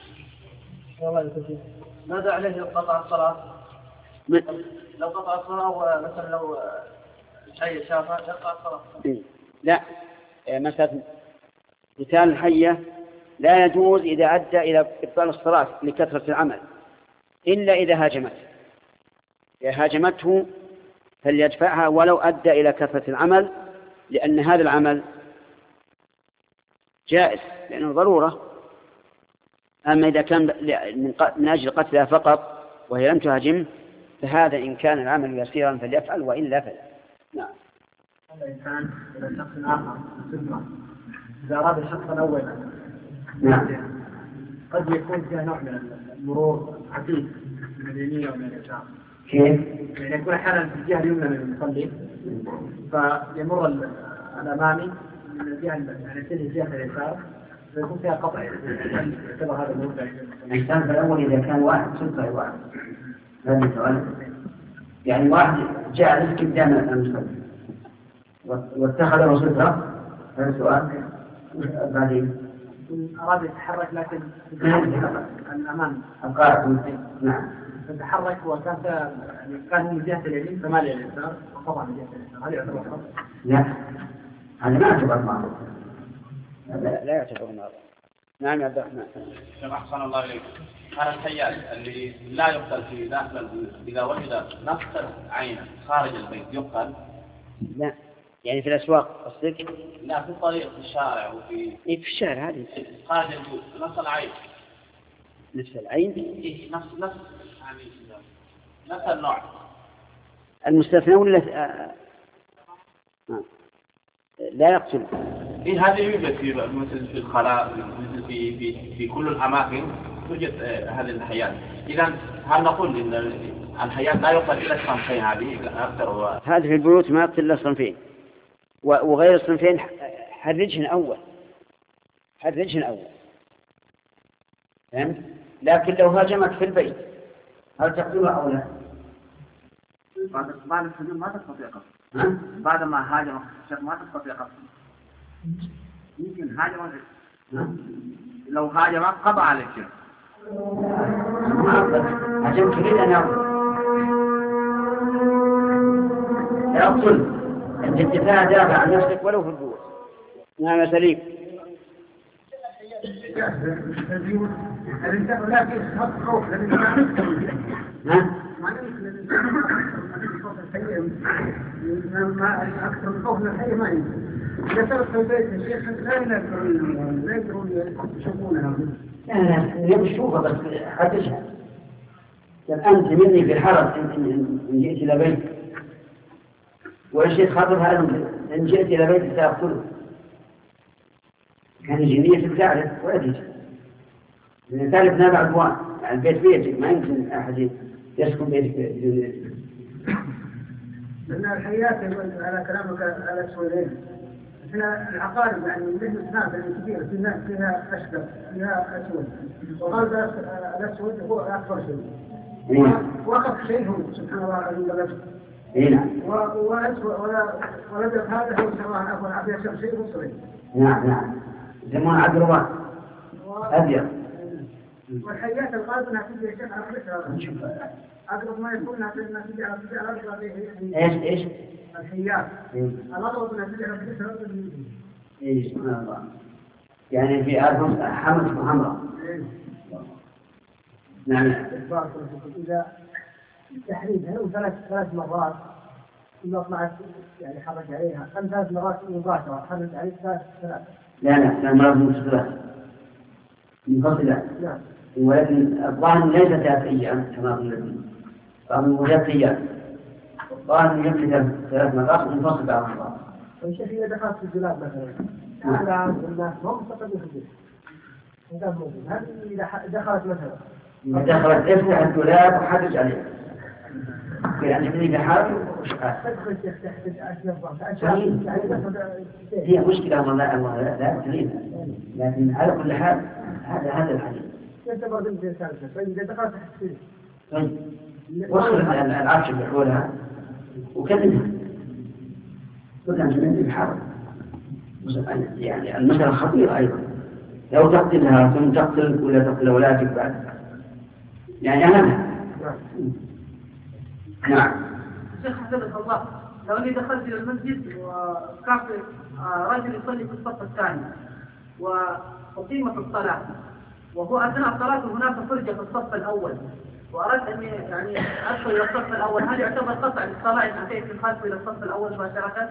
ماذا عليه لو قطع الصلاة؟ لو قطع الصلاة ومثلا لو الحي شافه يقطع الصلاة. لا، مثلا قتال الحية لا يجوز إذا أدى إلى إبطال الصلاة لكثرة العمل، إلا إذا هاجمته فليدفعها ولو أدى إلى كثرة العمل، لأن هذا العمل جائز لأنه ضرورة. أما إذا كان من أجل قتلها فقط وهي لم تهاجمه فهذا إن كان العمل يسيرا فليفعل وإلا فلا. نعم. هذا إنسان إلى شخص آخر إذا أراد الشخص الأول نعم. قد يكون فيها نوع من المرور عكيس من اليمين ومن اليسار. كيف؟ يعني يكون أحيانا في الجهة اليمنى من المصلي فيمر الأمامي من الجهة يعني تلي جهة اليسار فيكون فيها قطع يعتبر هذا الموضع. الإنسان في الأول إذا كان واحد سلطة واحد هذا سؤال، يعني واحد جالس قدام المصلي واتخذ سلطة، هذا سؤال. بعدين أراد يتحرك لكن الأمام القاعد. نعم. تتحرك وكان كان من جهة اليمين فمال اليسار وطبعا من جهة اليسار، هل يعتبر خطأ؟ لا، هذا ما يعتبر معروف. لا يعتبر معروف. نعم يا عبد الرحمن. أحسن الله إليك. هذا الحيات اللي لا يقتل في داخل البيوت إذا وجد نفس عينه خارج البيت يقتل؟ لا، يعني في الأسواق قصدك؟ لا، في الطريق في الشارع وفي في الشارع هذه خارج البيوت نفس العين. نفس العين؟ إيه نفس يعني نفس النوع. المستثنى ولا لا يقتل؟ إيه هذه يوجد في مثل في الخلاء مثل في كل الأماكن توجد هذه الحيات. إذا هل نقول إن الحيات لا يقتل إلا الصنفين هذه أكثر؟ هذه في البيوت ما يقتل إلا الصنفين، وغير الصنفين حرجهن أول. فهمت؟ لكن لو هاجمت في البيت هل تقتلها أو لا؟ بعد السجود ما تستطيع قتل. بعد ما هاجم الشيخ ما تستطيع قتل. يمكن هاجم لو هاجم قضى على الشيخ. عشان تريد أن يقتل أنت الدفاع دافع عن نفسك ولو في البيوت. نعم يا سليم. الإنسان لكن هذا خوف ما أكثر من خوف من الحي ما يمكن. إذا صارت في البيت الشيخ لا يقدرون يشوفونها. لا يمشوها بس حتشها. أنت مني في حرج إن جئت إلى بيت والشيخ خاطرها إن جئت إلى بيت سأقتله. كان جنية تعرف ولا تجي. لأن تعرف نابع البوان يعني البيت بيتك ما يمكن أحد يسكن بيتك جنية. لأن الحيات على كلامك على سؤالين. هنا العقارب يعني مثل السناب الكبيرة فيها أشقر فيها أسود وقال الأسود هو أكبر شيء وأخف شيء هو سبحان الله عند الأسود ولدى هذا هو سواء أفضل عبية شيء هو صغير. نعم يسمون عقربات أبيض. والحيات الغالب أنها تجي الشيخ على فكرة أقرب ما يكون أنها تجي على فكرة إيش الحيات الأغلب أنها تجي على فكرة إيش سبحان الله يعني في عرض حمد محمد. نعم. إذا التحريم هل ثلاث مرات ثم طلعت يعني حرج عليها أم 3 مرات مباشرة حرج عليها 3؟ لا 3 مرات منفصلة. نعم. ولكن الظاهر ليس 3 أيام كما قيل بعض 3 أيام. الظاهر يمكن 3 مرات منفصلة بعض المرات. الشيخ إذا دخلت في الدولاب مثلا الآن الناس هم مستقبلين في الدولاب هل إذا دخلت مثلا دخلت افتح الدولاب وحدث عليه يعني من بحاله تدخل تحتاج أشياء هي مشكلة الله لا تريد لكن على كل حال هذا الحديث يعتبر ضمن الثالثة فإذا دخلت تحت طيب وصل العرش بحولها وكذلك كلها من بحاله يعني المسألة خطيرة أيضا لو تقتلها ثم تقتل ولا تقتل أولادك بعد يعني أهلها نعم. الشيخ حفظك الله لو اني دخلت الى المسجد وكان رجل يصلي في الصف الثاني وأقيمت الصلاة وهو اثناء الصلاة هناك فرجة في الصف الاول واردت اني يعني ادخل الى الصف الاول هل يعتبر قطع للصلاة ان اتيت من خلفه الى الصف الاول مباشرة؟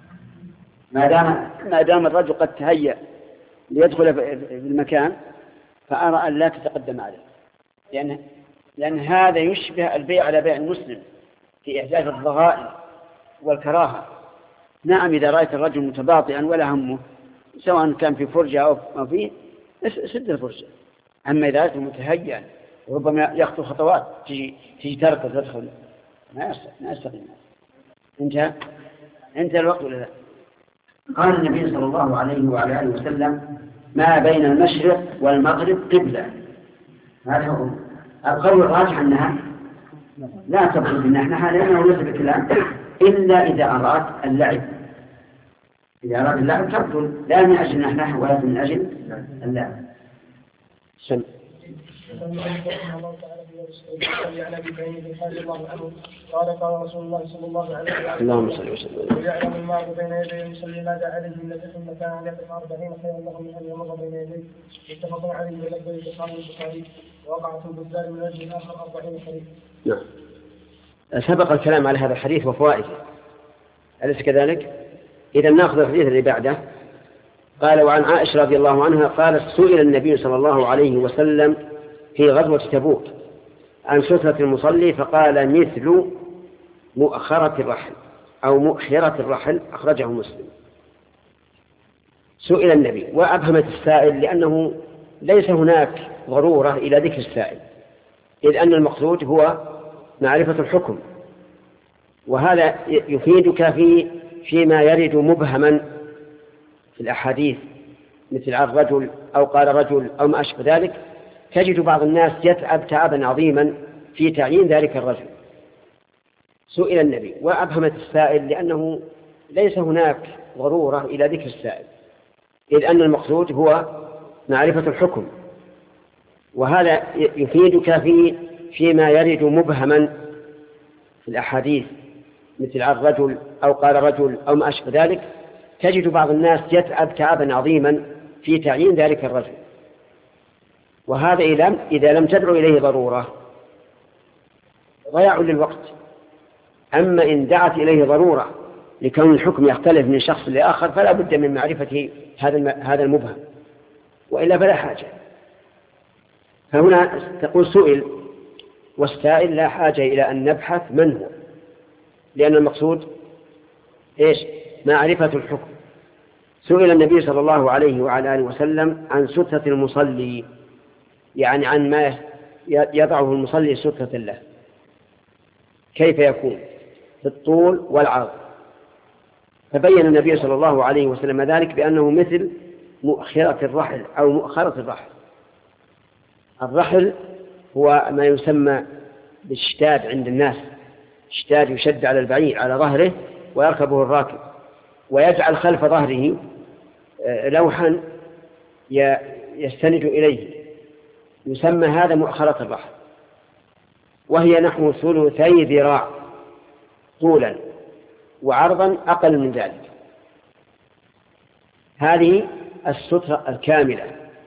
ما دام الرجل قد تهيأ ليدخل في المكان فأرى أن لا تتقدم عليه لأن هذا يشبه البيع على بيع المسلم في إحداث الضغائن والكراهة. نعم إذا رأيت الرجل متباطئا ولا همه سواء كان في فرجة أو في سد الفرجة. أما إذا رأيته متهيئا ربما يخطو خطوات تجي تركض تدخل ما يستقيم. انتهى الوقت ولا لا؟ قال النبي صلى الله عليه وعلى آله وسلم ما بين المشرق والمغرب قبلة. هذا هو القول الراجح أنها لا تبطل بالنحنحة لأنه ليس بكلام إلا إذا أراد اللعب. إذا أراد اللعب تبطل لا من أجل النحنحة ولا من أجل اللعب. سم. قال رسول الله صلى الله عليه وسلم اللهم صل وسلم ويعلم المرء بين يديه المصلي ماذا عليه من ثم كان عليه 40 خيرا له من ان يمر بين يديه متفق عليه ولفظ البخاري ووقع في البلدان من وجه اخر 40 خريف. نعم. سبق الكلام على هذا الحديث وفوائده أليس كذلك؟ إذا نأخذ الحديث اللي بعده. قال وعن عائشة رضي الله عنها قالت سئل النبي صلى الله عليه وسلم في غزوة تبوك عن سترة المصلي فقال مثل مؤخرة الرحل أو مؤخرة الرحل أخرجه مسلم. سئل النبي وأبهمت السائل لأنه ليس هناك ضرورة إلى ذكر السائل إذ أن المقصود هو معرفة الحكم وهذا يفيدك فيما يرد مبهما في الأحاديث مثل عن رجل أو قال رجل أو ما أشبه ذلك. تجد بعض الناس يتعب تعبا عظيما في تعيين ذلك الرجل. سئل النبي وأبهمت السائل لأنه ليس هناك ضرورة إلى ذكر السائل إذ أن المقصود هو معرفة الحكم وهذا يفيدك فيما يرد مبهما في الأحاديث مثل عن رجل أو قال رجل أو ما أشبه ذلك. تجد بعض الناس يتعب تعبا عظيما في تعيين ذلك الرجل وهذا إذا لم تدعو إليه ضرورة ضياع للوقت. أما إن دعت إليه ضرورة لكون الحكم يختلف من شخص لآخر فلا بد من معرفة هذا المبهم وإلا فلا حاجة. فهنا تقول سئل والسائل لا حاجة إلى أن نبحث من هو لأن المقصود إيش؟ معرفة الحكم. سئل النبي صلى الله عليه وعلى آله وسلم عن سترة المصلي يعني عن ما يضعه المصلي سترة له كيف يكون في الطول والعرض. فبين النبي صلى الله عليه وسلم ذلك بأنه مثل مؤخرة الرحل أو مؤخرة الرحل. الرحل هو ما يسمى بالشتاد عند الناس. الشتاد يشد على البعير على ظهره ويركبه الراكب ويجعل خلف ظهره لوحا يستند إليه يسمى هذا مؤخرة الرحل وهي نحو 2 ذراع طولا وعرضا أقل من ذلك. هذه السترة الكاملة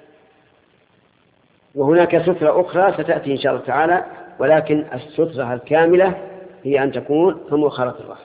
وهناك سترة أخرى ستأتي إن شاء الله تعالى ولكن السترة الكاملة هي أن تكون كمؤخرة الرحل.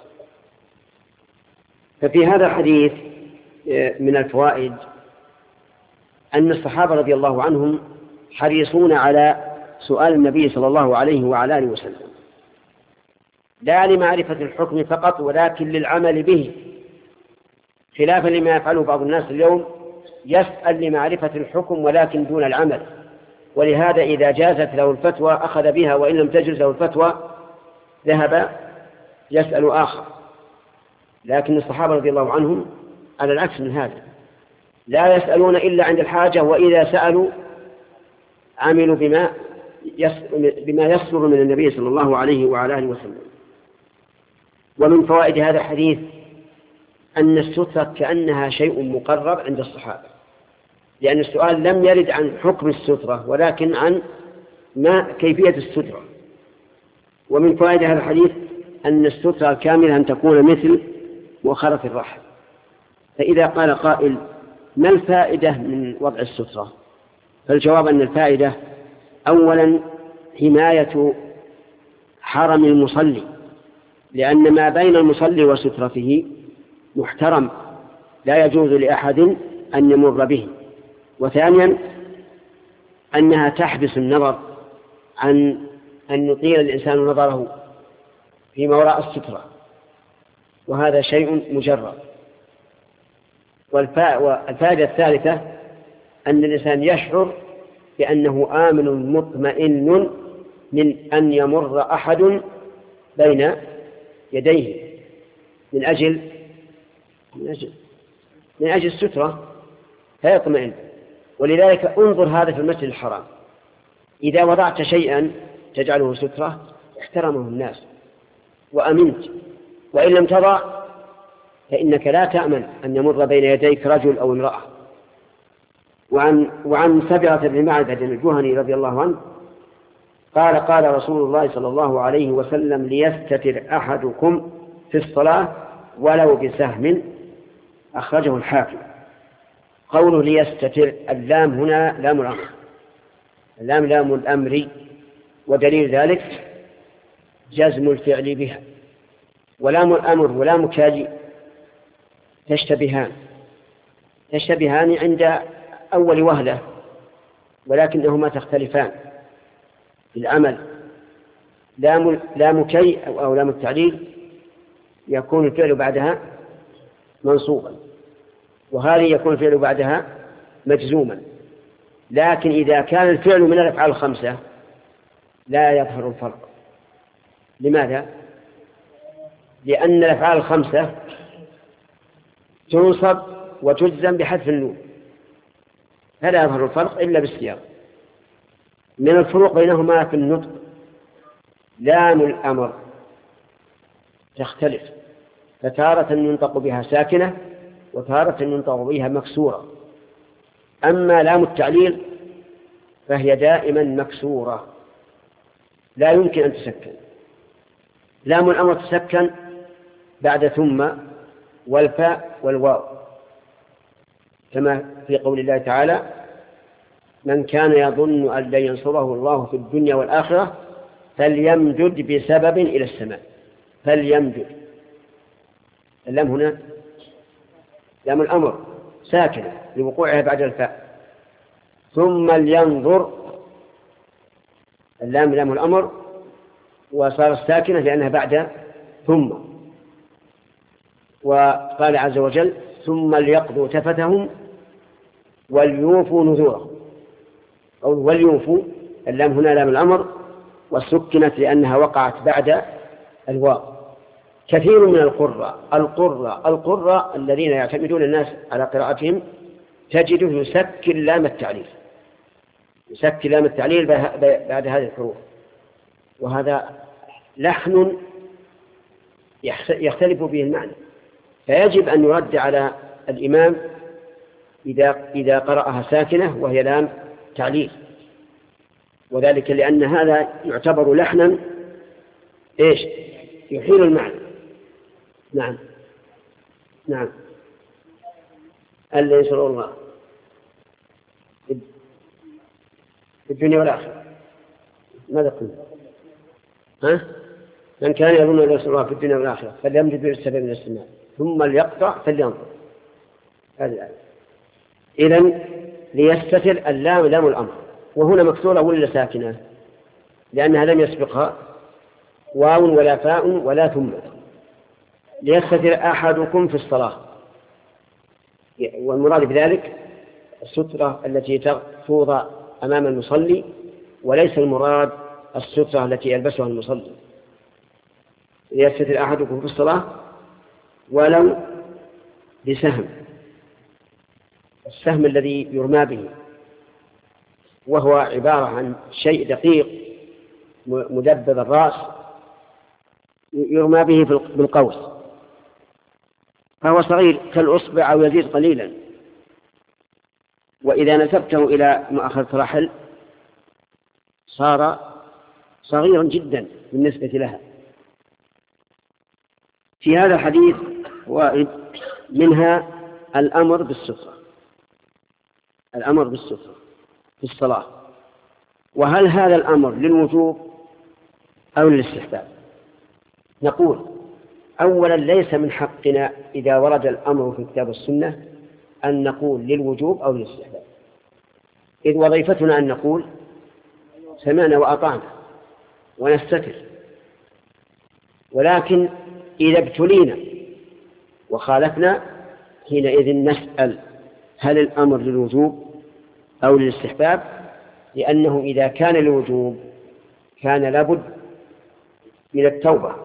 ففي هذا الحديث من الفوائد أن الصحابة رضي الله عنهم حريصون على سؤال النبي صلى الله عليه وعلى آله وسلم لا لمعرفة الحكم فقط ولكن للعمل به خلافا لما يفعله بعض الناس اليوم، يسأل لمعرفة الحكم ولكن دون العمل، ولهذا إذا جازت له الفتوى أخذ بها، وإن لم تجز له الفتوى ذهب يسأل آخر. لكن الصحابة رضي الله عنهم على العكس من هذا، لا يسألون إلا عند الحاجة، وإذا سألوا عملوا بما يصدر من النبي صلى الله عليه وعلى آله وسلم. ومن فوائد هذا الحديث أن السترة كأنها شيء مقرر عند الصحابة، لأن السؤال لم يرد عن حكم السترة ولكن عن كيفية السترة. ومن فوائد هذا الحديث أن السترة الكاملة أن تكون مثل مؤخرة الرحل. فإذا قال قائل ما الفائدة من وضع السترة؟ فالجواب أن الفائدة أولا حماية حرم المصلي، لأن ما بين المصلي وسترته محترم لا يجوز لأحد أن يمر به. وثانيا أنها تحبس النظر عن أن يطيل الإنسان نظره فيما وراء السترة، وهذا شيء مجرد. والفائدة الثالثة أن الإنسان يشعر بأنه آمن مطمئن من أن يمر أحد بين يديه من أجل السترة، فيطمئن. ولذلك انظر هذا في المسجد الحرام، إذا وضعت شيئا تجعله سترة احترمه الناس وأمنت، وإن لم تضع فإنك لا تأمن أن يمر بين يديك رجل أو امرأة. وعن سبعة بن معبد الجهني رضي الله عنه قال قال رسول الله صلى الله عليه وسلم ليستتر أحدكم في الصلاة ولو بسهم، أخرجه الحاكم. قوله ليستتر، اللام هنا لام الأمر، اللام لام الأمر، ودليل ذلك جزم الفعل بها. ولام الأمر ولام كاجي تشتبهان عند أول وهلة، ولكنهما تختلفان في العمل. لام كي أو لام التعليل يكون الفعل بعدها منصوبا، وهذه يكون الفعل بعدها مجزوما. لكن إذا كان الفعل من الأفعال الخمسة لا يظهر الفرق. لماذا؟ لأن الأفعال الخمسة تنصب وتجزم بحذف النون، فلا يظهر الفرق إلا بالسياق. من الفروق بينهما في النطق، لام الأمر تختلف، فتارة ينطق بها ساكنة وتارة ينطق بها مكسورة. أما لام التعليل فهي دائما مكسورة لا يمكن أن تسكن. لام الأمر تسكن بعد ثم والفاء والواو، كما في قول الله تعالى من كان يظن أن لن ينصره الله في الدنيا والآخرة فليمدد بسبب إلى السماء. فليمدد، اللام هنا لام الأمر ساكنة لوقوعها بعد الفاء. ثم لينظر، اللام لام الأمر وصارت ساكنة لأنها بعد ثم. وقال عز وجل ثم ليقضوا تفتهم وليوفوا نذورهم. أو وليوفوا، اللام هنا لام الأمر وسكنت لأنها وقعت بعد الواو. كثير من القراء الذين يعتمدون الناس على قراءتهم تجده يسكن لام التعليل، يسكن لام التعليل بعد هذه الحروف، وهذا لحن يختلف به المعنى. فيجب أن يرد على الإمام إذا قرأها ساكنة وهي لام تعليل، وذلك لأن هذا يعتبر لحنا يحيل المعنى. نعم ألا ينصر الله في الدنيا والآخرة. ماذا قلنا؟ من كان يظن أن ينصر الله في الدنيا والآخرة فليمدد بالسبب من السماء ثم ليقطع فلينظر. هذه الآية. إذن ليستتر اللام لام الأمر، وهنا مكسورة ولا ساكنة؟ لأنها لم يسبقها واو ولا فاء ولا ثم. ليستتر أحدكم في الصلاة، والمراد بذلك السترة التي توضع أمام المصلي، وليس المراد السترة التي يلبسها المصلي. يستتر أحدكم في الصلاة ولو بسهم، السهم الذي يرمى به، وهو عبارة عن شيء دقيق مدبب الرأس يرمى به بالقوس، فهو صغير كالأصبع أو يزيد قليلا، وإذا نسبته إلى مؤخرة رحل صار صغيرا جدا بالنسبة لها. في هذا الحديث فوائد، منها الأمر بالسترة، الأمر بالسترة في الصلاة. وهل هذا الأمر للوجوب أو للاستحباب؟ نقول أولا ليس من حقنا إذا ورد الأمر في كتاب السنة أن نقول للوجوب أو للاستحباب، إذ وظيفتنا أن نقول سمعنا وأطعنا ونستتر. ولكن إذا ابتلينا وخالفنا حينئذ نسأل هل الأمر للوجوب أو للاستحباب، لأنه إذا كان للوجوب كان لابد من التوبة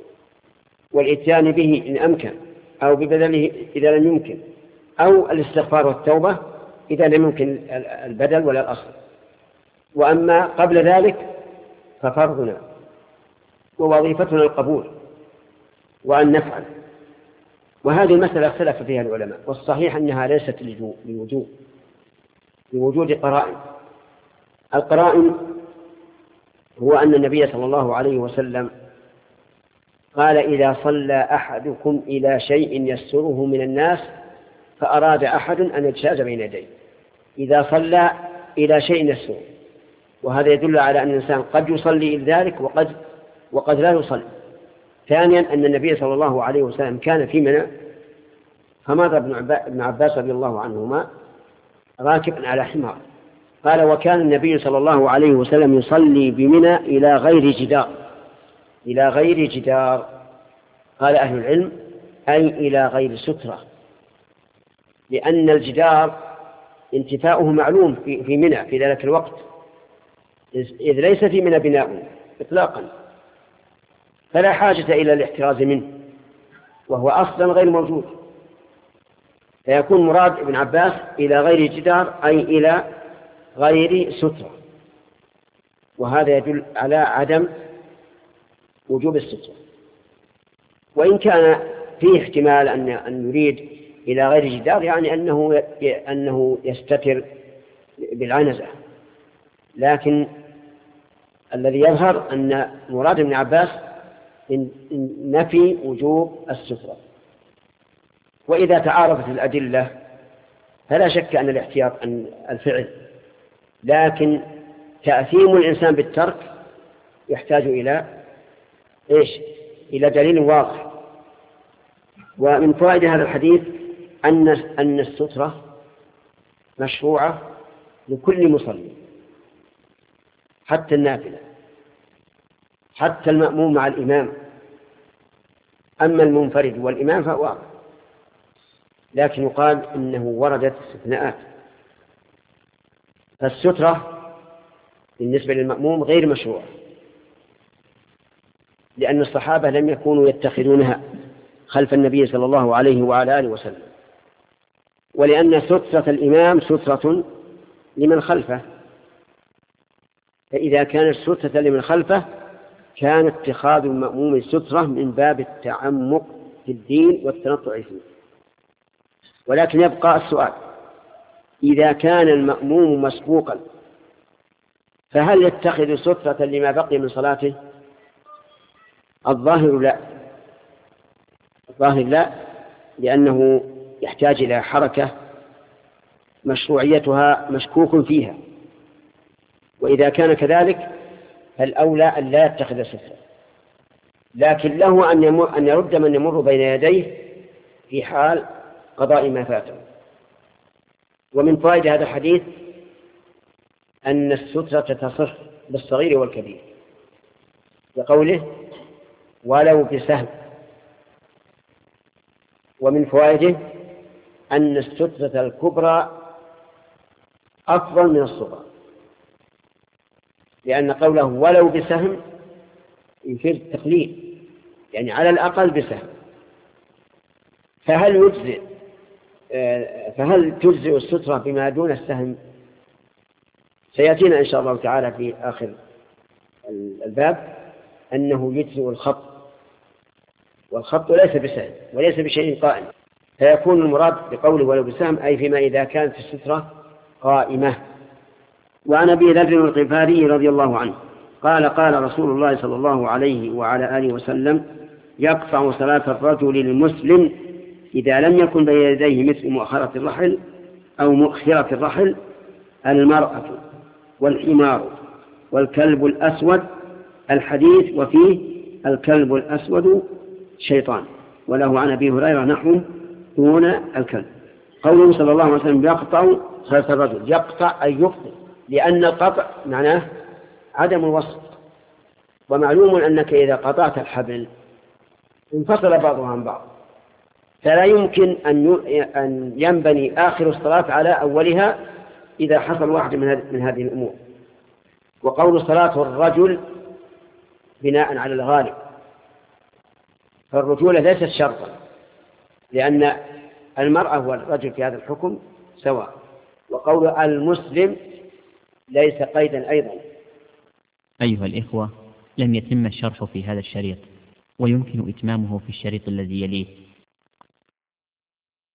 والإتيان به إن أمكن، أو ببدله إذا لم يمكن، أو الاستغفار والتوبة إذا لم يمكن البدل ولا الأصل. وأما قبل ذلك ففرضنا ووظيفتنا القبول وأن نفعل. وهذه المسألة اختلف فيها العلماء، والصحيح أنها ليست للوجوب، لوجود قرائن. القرائن هو أن النبي صلى الله عليه وسلم قال إذا صلى أحدكم إلى شيء يستره من الناس فأراد أحد أن يجتاز بين يديه، إذا صلى إلى شيء يستره، وهذا يدل على أن الإنسان قد يصلي إلى ذلك وقد لا يصلي. ثانيا أن النبي صلى الله عليه وسلم كان في منى، فمر ابن عباس رضي الله عنهما راكبا على حمار، قال وكان النبي صلى الله عليه وسلم يصلي بمنى إلى غير جدار، إلى غير جدار. قال أهل العلم أي إلى غير سترة، لأن الجدار انتفاؤه معلوم في منى في ذلك الوقت، إذ ليس في منى بناء إطلاقا، فلا حاجة إلى الاحتراز منه، وهو أصلا غير موجود. فيكون مراد ابن عباس إلى غير جدار أي إلى غير سترة، وهذا يدل على عدم وجوب السترة. وإن كان فيه احتمال أن يريد إلى غير جدار يعني أنه يستتر بالعنزة، لكن الذي يظهر أن مراد ابن عباس نفي وجوب السترة. وإذا تعارضت الأدلة فلا شك أن الاحتياط الفعل، لكن تأثيم الإنسان بالترك يحتاج إلى إلى دليل واضح. ومن فوائد هذا الحديث أن السترة مشروعة لكل مصلي، حتى النافلة، حتى المأموم مع الإمام. أما المنفرد والإمام فهو، لكن يقال إنه وردت استثناءات. فالسترة بالنسبة للمأموم غير مشروع، لأن الصحابة لم يكونوا يتخذونها خلف النبي صلى الله عليه وعلى آله وسلم، ولأن سترة الإمام سترة لمن خلفه، فإذا كانت سترة لمن خلفه كان اتخاذ المأموم سترة من باب التعمق في الدين والتنطع فيه. ولكن يبقى السؤال، إذا كان المأموم مسبوقا فهل يتخذ سترة لما بقي من صلاته؟ الظاهر لا، الظاهر لا، لأنه يحتاج إلى حركة مشروعيتها مشكوك فيها، وإذا كان كذلك فالأولى أن لا يتخذ سترة، لكن له أن يرد من يمر بين يديه في حال قضاء ما فاته. ومن فوائد هذا الحديث أن السترة تصح بالصغير والكبير، بقوله ولو بسهم. ومن فوائده أن السترة الكبرى أفضل من الصغرى، لأن قوله ولو بسهم يفيد التقليل، يعني على الأقل بسهم. فهل تجزئ السترة بما دون السهم؟ سيأتينا إن شاء الله تعالى في آخر الباب أنه يجزئ الخط، والخط ليس بسهم وليس بشيء قائم، فيكون المراد بقوله ولو بسهم أي فيما إذا كانت السترة قائمة. وعن أبي ذر الغفاري رضي الله عنه قال قال رسول الله صلى الله عليه وعلى آله وسلم: يقطع صلاة الرجل المسلم إذا لم يكن بين يديه مثل مؤخرة الرحل أو مؤخرة الرحل المرأة والحمار والكلب الأسود، الحديث وفيه الكلب الأسود شيطان. وله عن أبي هريرة نحو دون الكلب. قوله صلى الله عليه وسلم: يقطع صلاة الرجل، يقطع أي يقطع، لأن القطع معناه عدم الوصل، ومعلوم أنك إذا قطعت الحبل انفصل بعضها عن بعض، فلا يمكن أن ينبني آخر الصلاة على أولها إذا حصل واحد من هذه الأمور. وقول صلاة الرجل بناء على الغالب، فالرجولة ليست شرطا، لأن المرأة والرجل في هذا الحكم سواء. وقول المسلم ليس قيدا أيضا. أيها الإخوة، لم يتم الشرح في هذا الشريط، ويمكن إتمامه في الشريط الذي يليه.